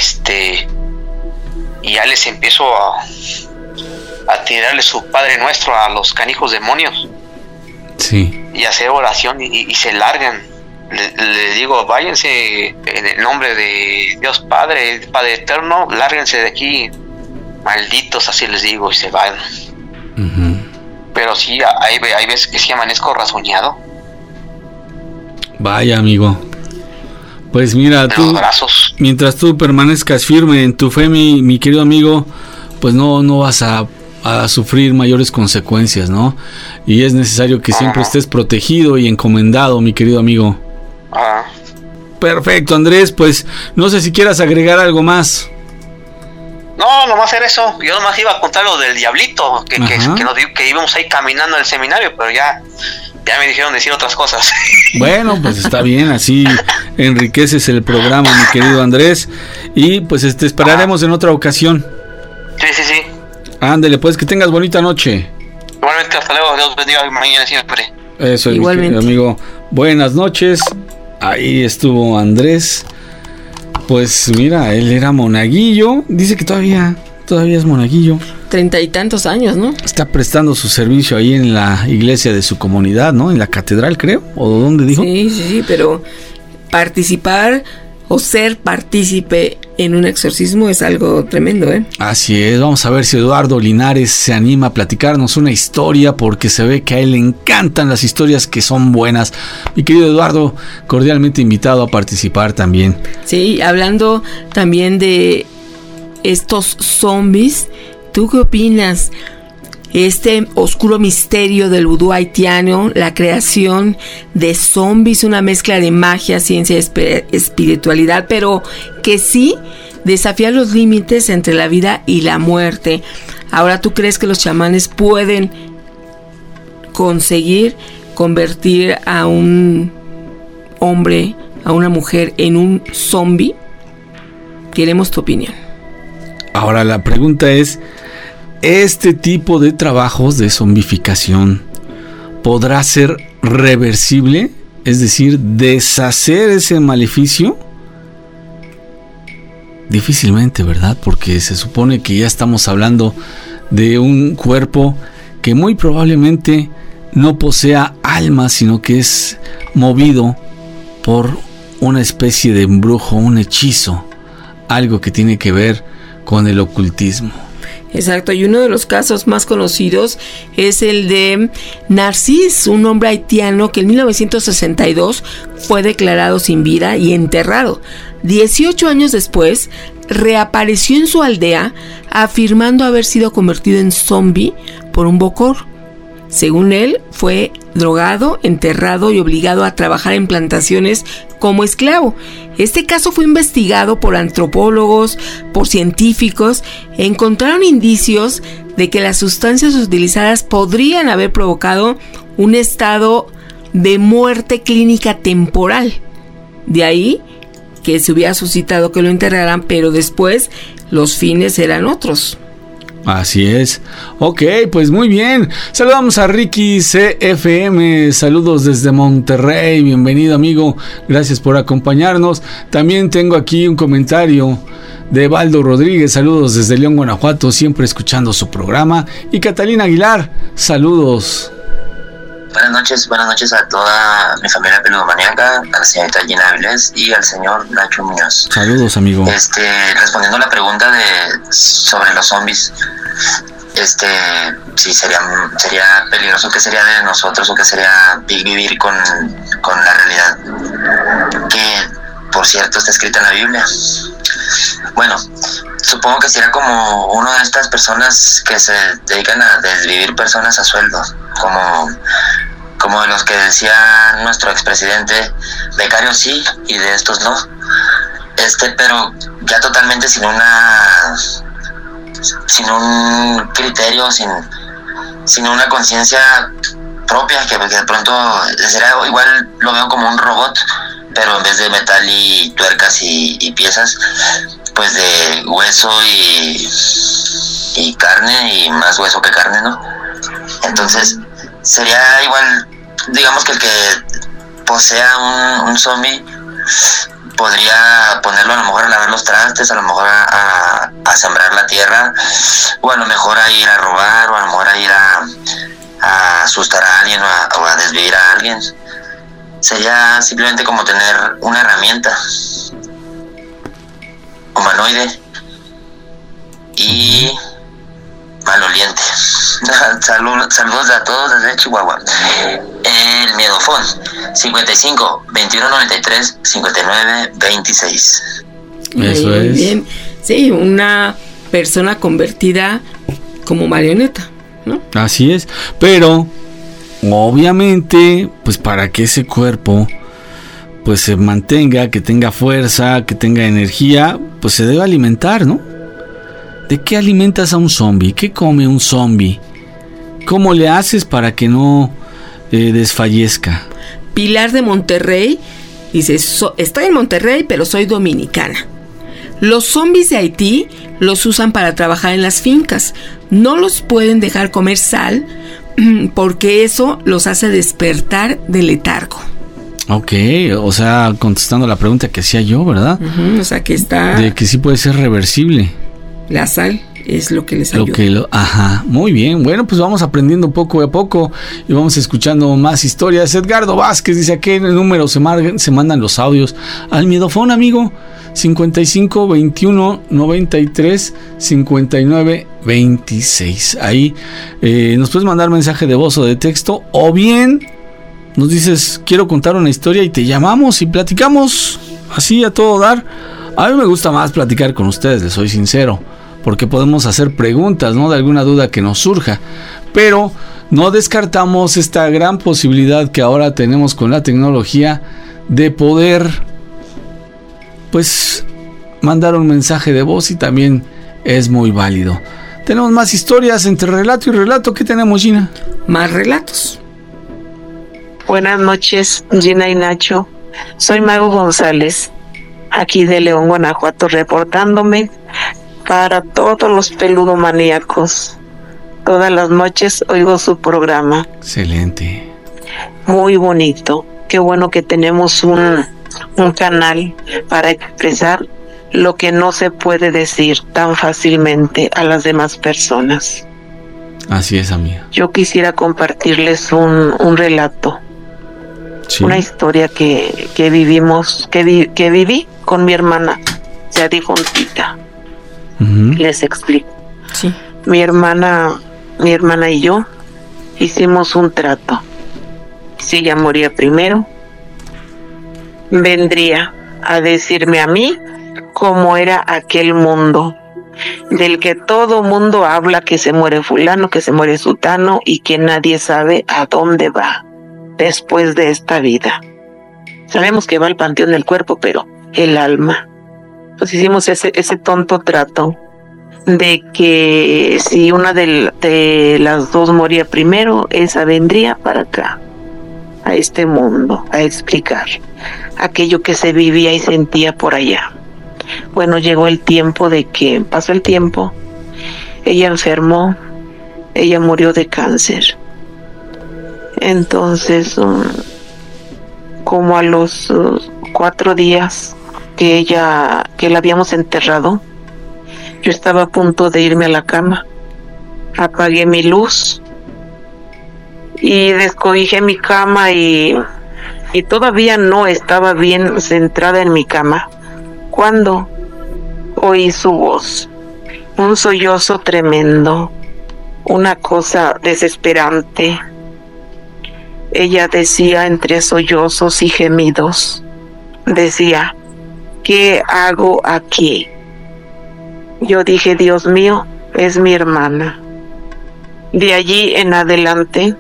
ya les empiezo a tirarle su Padre Nuestro a los canijos demonios. Sí. Y hacer oración y se largan. Le digo, váyanse en el nombre de Dios Padre Eterno, lárguense de aquí, malditos, así les digo, y se van. Uh-huh. Pero sí, hay veces que sí amanezco rasguñado. Vaya, amigo. Pues mira, tú, mientras tú permanezcas firme en tu fe, mi querido amigo, pues no vas a sufrir mayores consecuencias, ¿no? Y es necesario que siempre estés protegido y encomendado, mi querido amigo. Perfecto, Andrés, pues no sé si quieras agregar algo más. No, nomás era eso. Yo nomás iba a contar lo del diablito, que íbamos ahí caminando al seminario, pero ya Ya me dijeron decir otras cosas. Bueno, pues está bien, así enriqueces el programa, mi querido Andrés. Y pues te esperaremos en otra ocasión. Sí. Ándele, pues que tengas bonita noche. Igualmente, hasta luego, Dios bendiga mañana siempre. Eso es, mi querido amigo. Buenas noches. Ahí estuvo Andrés. Pues mira, él era monaguillo. Dice que todavía es monaguillo. 30 y tantos años, ¿no? Está prestando su servicio ahí en la iglesia de su comunidad, ¿no? En la catedral, creo. ¿O dónde dijo? Sí, pero participar o ser partícipe en un exorcismo es algo tremendo, ¿eh? Así es. Vamos a ver si Eduardo Linares se anima a platicarnos una historia, porque se ve que a él le encantan las historias que son buenas. Mi querido Eduardo, cordialmente invitado a participar también. Sí, hablando también de estos zombies, ¿tú qué opinas? Este oscuro misterio del vudú haitiano, la creación de zombies, una mezcla de magia, ciencia y espiritualidad, pero que sí desafía los límites entre la vida y la muerte. Ahora, ¿tú crees que los chamanes pueden conseguir convertir a un hombre, a una mujer en un zombie? Queremos tu opinión. Ahora la pregunta es, ¿este tipo de trabajos de zombificación podrá ser reversible? Es decir, deshacer ese maleficio. Difícilmente, ¿verdad? Porque se supone que ya estamos hablando de un cuerpo que muy probablemente no posea alma, sino que es movido por una especie de embrujo, un hechizo, algo que tiene que ver con el ocultismo. Exacto, y uno de los casos más conocidos es el de Narcís, un hombre haitiano que en 1962 fue declarado sin vida y enterrado. 18 años después, reapareció en su aldea afirmando haber sido convertido en zombie por un bokor. Según él, fue drogado, enterrado y obligado a trabajar en plantaciones como esclavo. Este caso fue investigado por antropólogos, por científicos. Encontraron indicios de que las sustancias utilizadas podrían haber provocado un estado de muerte clínica temporal. De ahí que se hubiera suscitado que lo enterraran, pero después los fines eran otros. Así es. Ok, pues muy bien. Saludamos a Ricky CFM. Saludos desde Monterrey. Bienvenido, amigo. Gracias por acompañarnos. También tengo aquí un comentario de Baldo Rodríguez. Saludos desde León, Guanajuato. Siempre escuchando su programa. Y Catalina Aguilar. Saludos. Buenas noches a toda mi familia peludomaniaca, a la señorita Gina Avilés y al señor Nacho Muñoz. Saludos, amigo. Respondiendo a la pregunta sobre los zombies, sí sería peligroso. ¿Qué sería de nosotros o qué sería vivir con la realidad que, por cierto, está escrita en la Biblia? Bueno, supongo que sería como una de estas personas que se dedican a desvivir personas a sueldo, como de los que decía nuestro expresidente, becarios sí y de estos no, pero ya totalmente sin un criterio, sin una conciencia propia, que de pronto sería igual, lo veo como un robot, pero en vez de metal y tuercas y piezas, pues de hueso y carne, y más hueso que carne, ¿no? Entonces sería igual, digamos que el que posea un zombie podría ponerlo a lo mejor a lavar los trastes, a lo mejor a sembrar la tierra, o a lo mejor a ir a robar, o a lo mejor a ir a asustar a alguien o a desvivir a alguien. Sería simplemente como tener una herramienta humanoide y maloliente. Saludos a todos desde Chihuahua. El Miedofón 55 21 93 59 26. Eso es. Bien. Sí, una persona convertida como marioneta, ¿no? Así es, pero obviamente, pues para que ese cuerpo pues se mantenga, que tenga fuerza, que tenga energía, pues se debe alimentar, ¿no? ¿De qué alimentas a un zombie? ¿Qué come un zombie? ¿Cómo le haces para que no desfallezca. Pilar de Monterrey dice, estoy en Monterrey, pero soy dominicana. Los zombies de Haití los usan para trabajar en las fincas. No los pueden dejar comer sal porque eso los hace despertar del letargo. Ok, o sea, contestando la pregunta que hacía yo, ¿verdad? Uh-huh, o sea, que está... De que sí puede ser reversible. La sal es lo que les ayuda. Ajá, muy bien. Bueno, pues vamos aprendiendo poco a poco y vamos escuchando más historias. Edgardo Vázquez dice, ¿a qué número se mandan los audios? Al miedofón, amigo. 55 21 93 59 26. Ahí nos puedes mandar mensaje de voz o de texto, o bien nos dices, quiero contar una historia, y te llamamos y platicamos así a todo dar. A mí me gusta más platicar con ustedes, les soy sincero, porque podemos hacer preguntas, ¿no?, de alguna duda que nos surja, pero no descartamos esta gran posibilidad que ahora tenemos con la tecnología de poder, pues, mandar un mensaje de voz, y también es muy válido. Tenemos más historias entre relato y relato. ¿Qué tenemos, Gina? Más relatos. Buenas noches, Gina y Nacho. Soy Mago González, aquí de León, Guanajuato, reportándome para todos los peludomaníacos. Todas las noches oigo su programa. Excelente. Muy bonito. Qué bueno que tenemos un canal para expresar lo que no se puede decir tan fácilmente a las demás personas. Así es, amiga. Yo quisiera compartirles un relato. Sí. Una historia que vivimos, que viví con mi hermana, ya difuntita. Uh-huh. Les explico. Sí. Mi hermana y yo hicimos un trato. Si ella moría primero, vendría a decirme a mí cómo era aquel mundo del que todo mundo habla, que se muere fulano, que se muere sutano, y que nadie sabe a dónde va después de esta vida. Sabemos que va al panteón del cuerpo, pero el alma. Pues hicimos ese tonto trato de que si una de las dos moría primero, esa vendría para acá, a este mundo, a explicar aquello que se vivía y sentía por allá. Bueno, llegó el tiempo de que pasó el tiempo, ella enfermó, ella murió de cáncer. Entonces, como a los 4 días que la habíamos enterrado, yo estaba a punto de irme a la cama. Apagué mi luz y descobijé mi cama y todavía no estaba bien centrada en mi cama cuando oí su voz, un sollozo tremendo, una cosa desesperante. Ella decía entre sollozos y gemidos, decía, ¿qué hago aquí? Yo dije, Dios mío, es mi hermana. De allí en adelante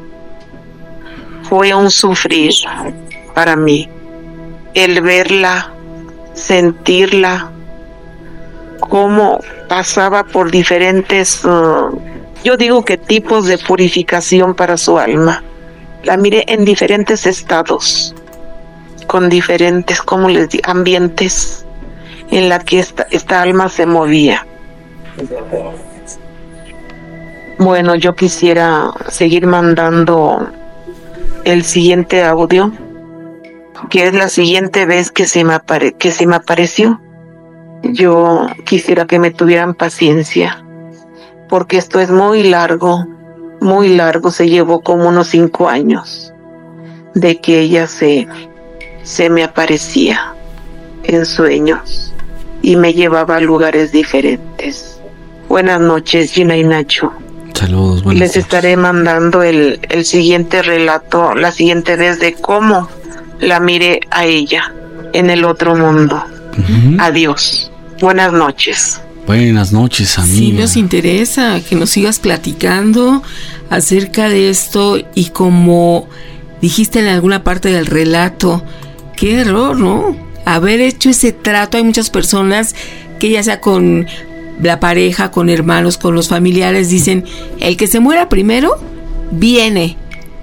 fue un sufrir para mí el verla, sentirla, cómo pasaba por diferentes, yo digo que tipos de purificación para su alma. La miré en diferentes estados, con diferentes, ¿cómo les digo?, ambientes en la que esta alma se movía. Bueno, yo quisiera seguir mandando el siguiente audio, que es la siguiente vez que se me apareció. Yo quisiera que me tuvieran paciencia, porque esto es muy largo, se llevó como unos 5 años de que ella se me aparecía en sueños y me llevaba a lugares diferentes. Buenas noches, Gina y Nacho. Saludos, buenas Les noches. estaré mandando el siguiente relato, la siguiente vez, de cómo la miré a ella en el otro mundo. Uh-huh. Adiós. Buenas noches. Buenas noches, amiga. Sí, nos interesa que nos sigas platicando acerca de esto, y como dijiste en alguna parte del relato, qué error, ¿no? Haber hecho ese trato. Hay muchas personas que, ya sea con la pareja, con hermanos, con los familiares, dicen, el que se muera primero viene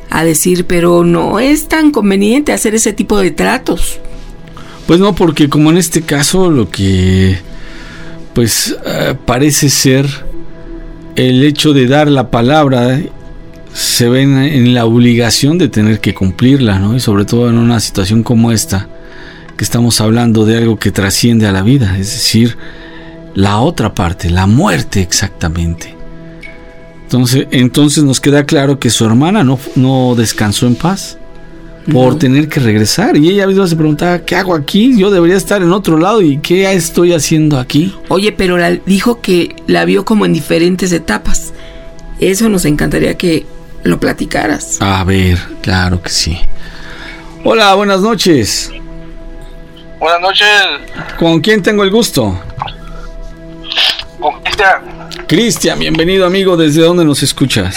a decir, pero no es tan conveniente hacer ese tipo de tratos. Pues no, porque como en este caso lo que pues parece ser el hecho de dar la palabra, se ven en la obligación de tener que cumplirla, ¿no? Y sobre todo en una situación como esta, que estamos hablando de algo que trasciende a la vida, es decir, la otra parte, la muerte exactamente. Entonces nos queda claro que su hermana no descansó en paz por tener que regresar, y ella misma se preguntaba, ¿qué hago aquí? Yo debería estar en otro lado, ¿y qué estoy haciendo aquí? Oye, pero dijo que la vio como en diferentes etapas. Eso nos encantaría que lo platicaras. A ver, claro que sí. Hola, buenas noches. Buenas noches. ¿Con quién tengo el gusto? Con Cristian. Cristian, bienvenido, amigo. ¿Desde dónde nos escuchas?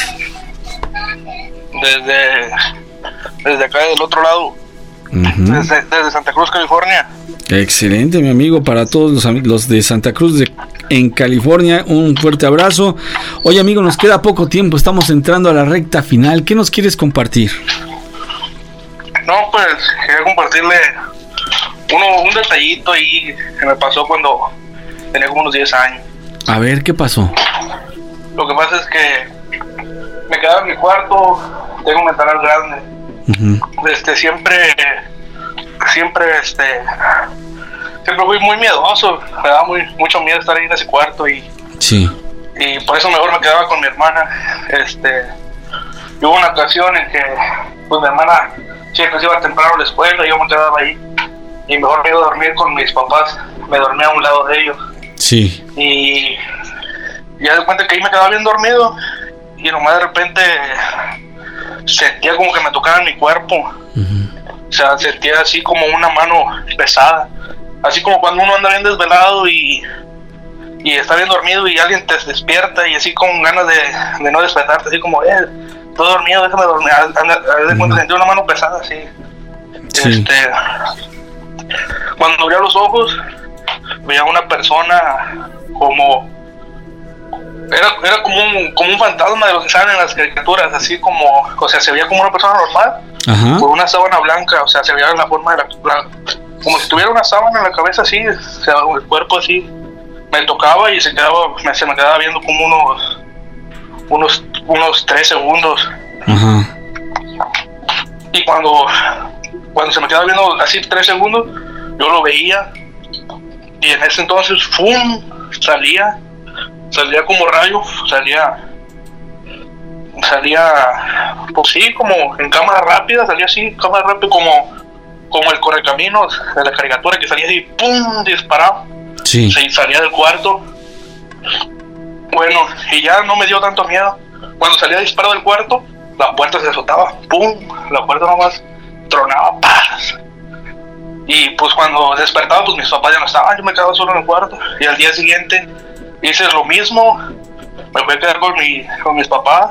Desde acá del otro lado. Desde Santa Cruz, California. Excelente, mi amigo. Para todos los de Santa Cruz en California, un fuerte abrazo. Oye, amigo, nos queda poco tiempo, estamos entrando a la recta final. ¿Qué nos quieres compartir? No, pues quería compartirle un detallito ahí que me pasó cuando tenía como unos 10 años. A ver, ¿qué pasó? Lo que pasa es que me quedaba en mi cuarto, tengo un ventanal grande. Siempre fui muy miedoso, me daba mucho miedo estar ahí en ese cuarto y por eso mejor me quedaba con mi hermana. Hubo una ocasión en que pues mi hermana siempre se iba temprano a la escuela y yo me quedaba ahí y mejor me iba a dormir con mis papás, me dormía a un lado de ellos. Sí. Y ya de cuenta que ahí me quedaba bien dormido y nomás de repente sentía como que me tocaban mi cuerpo. O sea, sentía así como una mano pesada, así como cuando uno anda bien desvelado y está bien dormido y alguien te despierta y así con ganas de no despertarte, así como todo dormido, déjame dormir. De cuenta sentí una mano pesada así. Cuando abría los ojos veía una persona como era como un fantasma de los que salen en las caricaturas, así como, o sea, se veía como una persona normal, con una sábana blanca, o sea, se veía en la forma de como si tuviera una sábana en la cabeza así, o sea, el cuerpo así, me tocaba y se me quedaba viendo como unos 3 segundos. Y cuando se me quedaba viendo así 3 segundos, yo lo veía y en ese entonces ¡fum! salía como rayo, salía pues sí, como en cámara rápida, salía así, cámara rápida como el correcaminos de la caricatura, que salía así, ¡pum!, disparado. Sí. Salía del cuarto. Bueno, y ya no me dio tanto miedo. Cuando salía disparado del cuarto, la puerta se azotaba, ¡pum!, la puerta nomás tronaba, ¡paz! Y pues cuando despertaba, pues mis papás ya no estaban, yo me quedaba solo en el cuarto. Y al día siguiente hice lo mismo, me fui a quedar con mis papás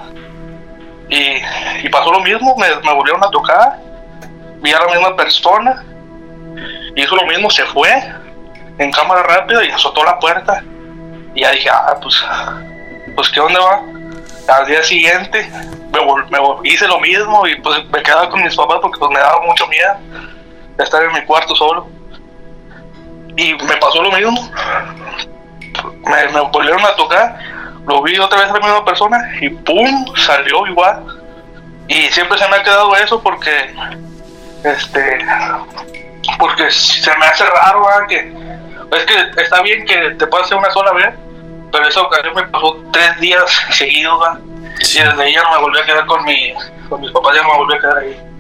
y pasó lo mismo, me volvieron a tocar, vi a la misma persona, hizo lo mismo, se fue en cámara rápida y azotó la puerta y ya dije, pues ¿qué dónde va? Al día siguiente hice lo mismo y pues me quedaba con mis papás porque pues me daba mucho miedo de estar en mi cuarto solo y me pasó lo mismo. Me volvieron a tocar, lo vi otra vez a la misma persona y ¡pum!, salió igual. Y siempre se me ha quedado eso porque se me hace raro, que es que está bien que te pase una sola vez, pero esa ocasión me pasó 3 días seguidos, y desde ahí ya no me volví a quedar con mis papás, ya no me volví a quedar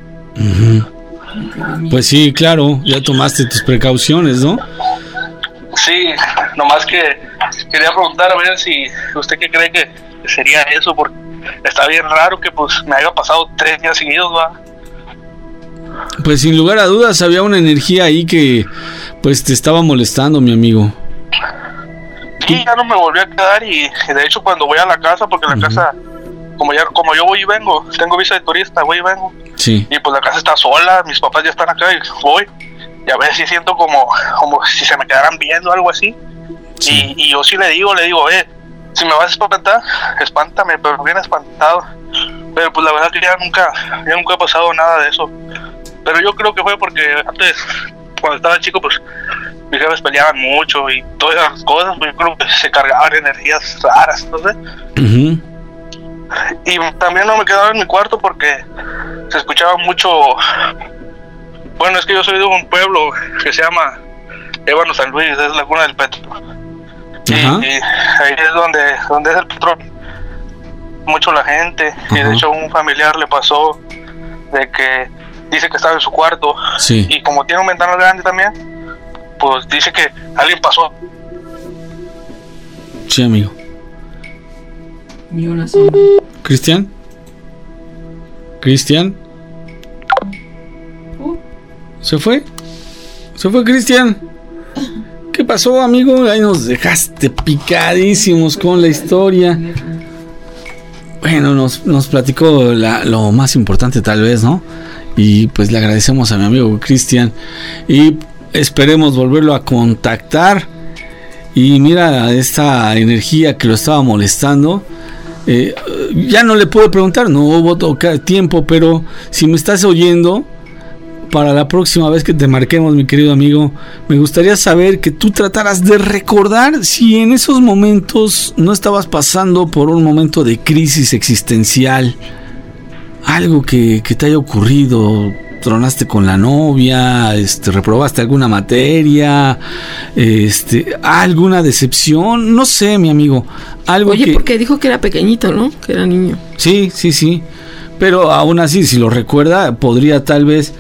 ahí. Pues sí, claro, ya tomaste tus precauciones, ¿no? Sí, nomás que quería preguntar a ver si usted qué cree que sería eso, porque está bien raro que pues me haya pasado 3 días seguidos, ¿va? Pues sin lugar a dudas había una energía ahí que pues te estaba molestando, mi amigo. Sí, ya no me volví a quedar y de hecho cuando voy a la casa, porque la casa, como yo voy y vengo, tengo visa de turista, voy y vengo. Sí. Y pues la casa está sola, mis papás ya están acá y voy. Y a veces sí siento como si se me quedaran viendo, algo así. Sí. Y yo sí le digo, si me vas a espantar, espántame, pero bien espantado. Pero pues la verdad que ya nunca ha pasado nada de eso. Pero yo creo que fue porque antes, cuando estaba chico, pues mis jefes peleaban mucho y todas esas cosas, pues yo creo que se cargaban energías raras, no sé. Y también no me quedaba en mi cuarto porque se escuchaba mucho. Bueno, es que yo soy de un pueblo que se llama Ébano San Luis, es la cuna del petróleo. Y ahí es donde es el petróleo. Mucho la gente. Y de hecho un familiar le pasó de que dice que estaba en su cuarto. Sí. Y como tiene un ventanal grande también, pues dice que alguien pasó. Sí, amigo. ¿Cristian? ¿Se fue? ¿Se fue Cristian? ¿Qué pasó, amigo? Ahí nos dejaste picadísimos con la historia. Bueno, nos platicó lo más importante tal vez, ¿no? Y pues le agradecemos a mi amigo Cristian. Y esperemos volverlo a contactar. Y mira esta energía que lo estaba molestando. Ya no le puedo preguntar, no hubo tiempo, pero si me estás oyendo, para la próxima vez que te marquemos, mi querido amigo, me gustaría saber que tú trataras de recordar si en esos momentos no estabas pasando por un momento de crisis existencial, algo que te haya ocurrido. Tronaste con la novia, reprobaste alguna materia, alguna decepción, no sé, mi amigo, algo. Oye, porque dijo que era pequeñito, ¿no? Que era niño. Sí, pero aún así, si lo recuerda, podría tal vez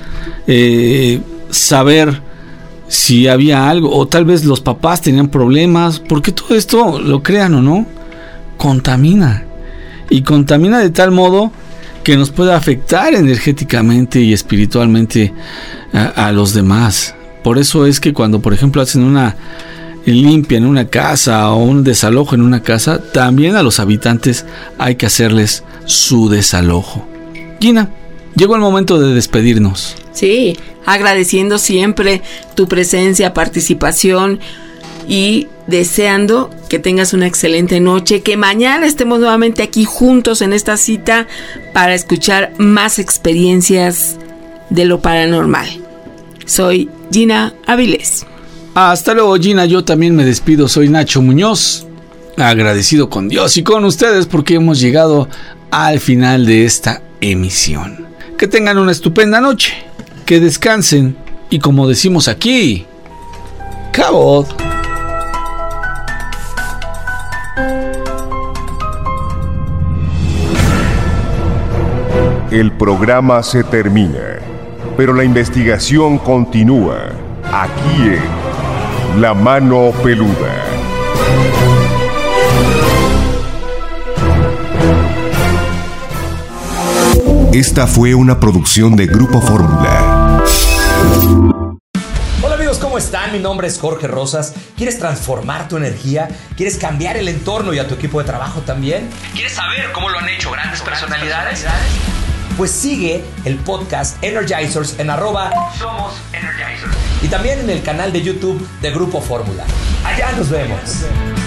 saber si había algo, o tal vez los papás tenían problemas, porque todo esto, lo crean o no, contamina, y contamina de tal modo que nos puede afectar energéticamente y espiritualmente a los demás. Por eso es que cuando, por ejemplo, hacen una limpia en una casa o un desalojo en una casa, también a los habitantes hay que hacerles su desalojo. Gina, llegó el momento de despedirnos. Sí, agradeciendo siempre tu presencia, participación y deseando que tengas una excelente noche, que mañana estemos nuevamente aquí juntos en esta cita para escuchar más experiencias de lo paranormal. Soy Gina Avilés. Hasta luego, Gina. Yo también me despido. Soy Nacho Muñoz, agradecido con Dios y con ustedes porque hemos llegado al final de esta emisión. Que tengan una estupenda noche, que descansen y, como decimos aquí, cabot. El programa se termina, pero la investigación continúa aquí en La Mano Peluda. Esta fue una producción de Grupo Fórmula. Hola amigos, ¿cómo están? Mi nombre es Jorge Rosas. ¿Quieres transformar tu energía? ¿Quieres cambiar el entorno y a tu equipo de trabajo también? ¿Quieres saber cómo lo han hecho grandes personalidades? Pues sigue el podcast Energizers en @Somos Energizers. y también en el canal de YouTube de Grupo Fórmula. Allá nos vemos.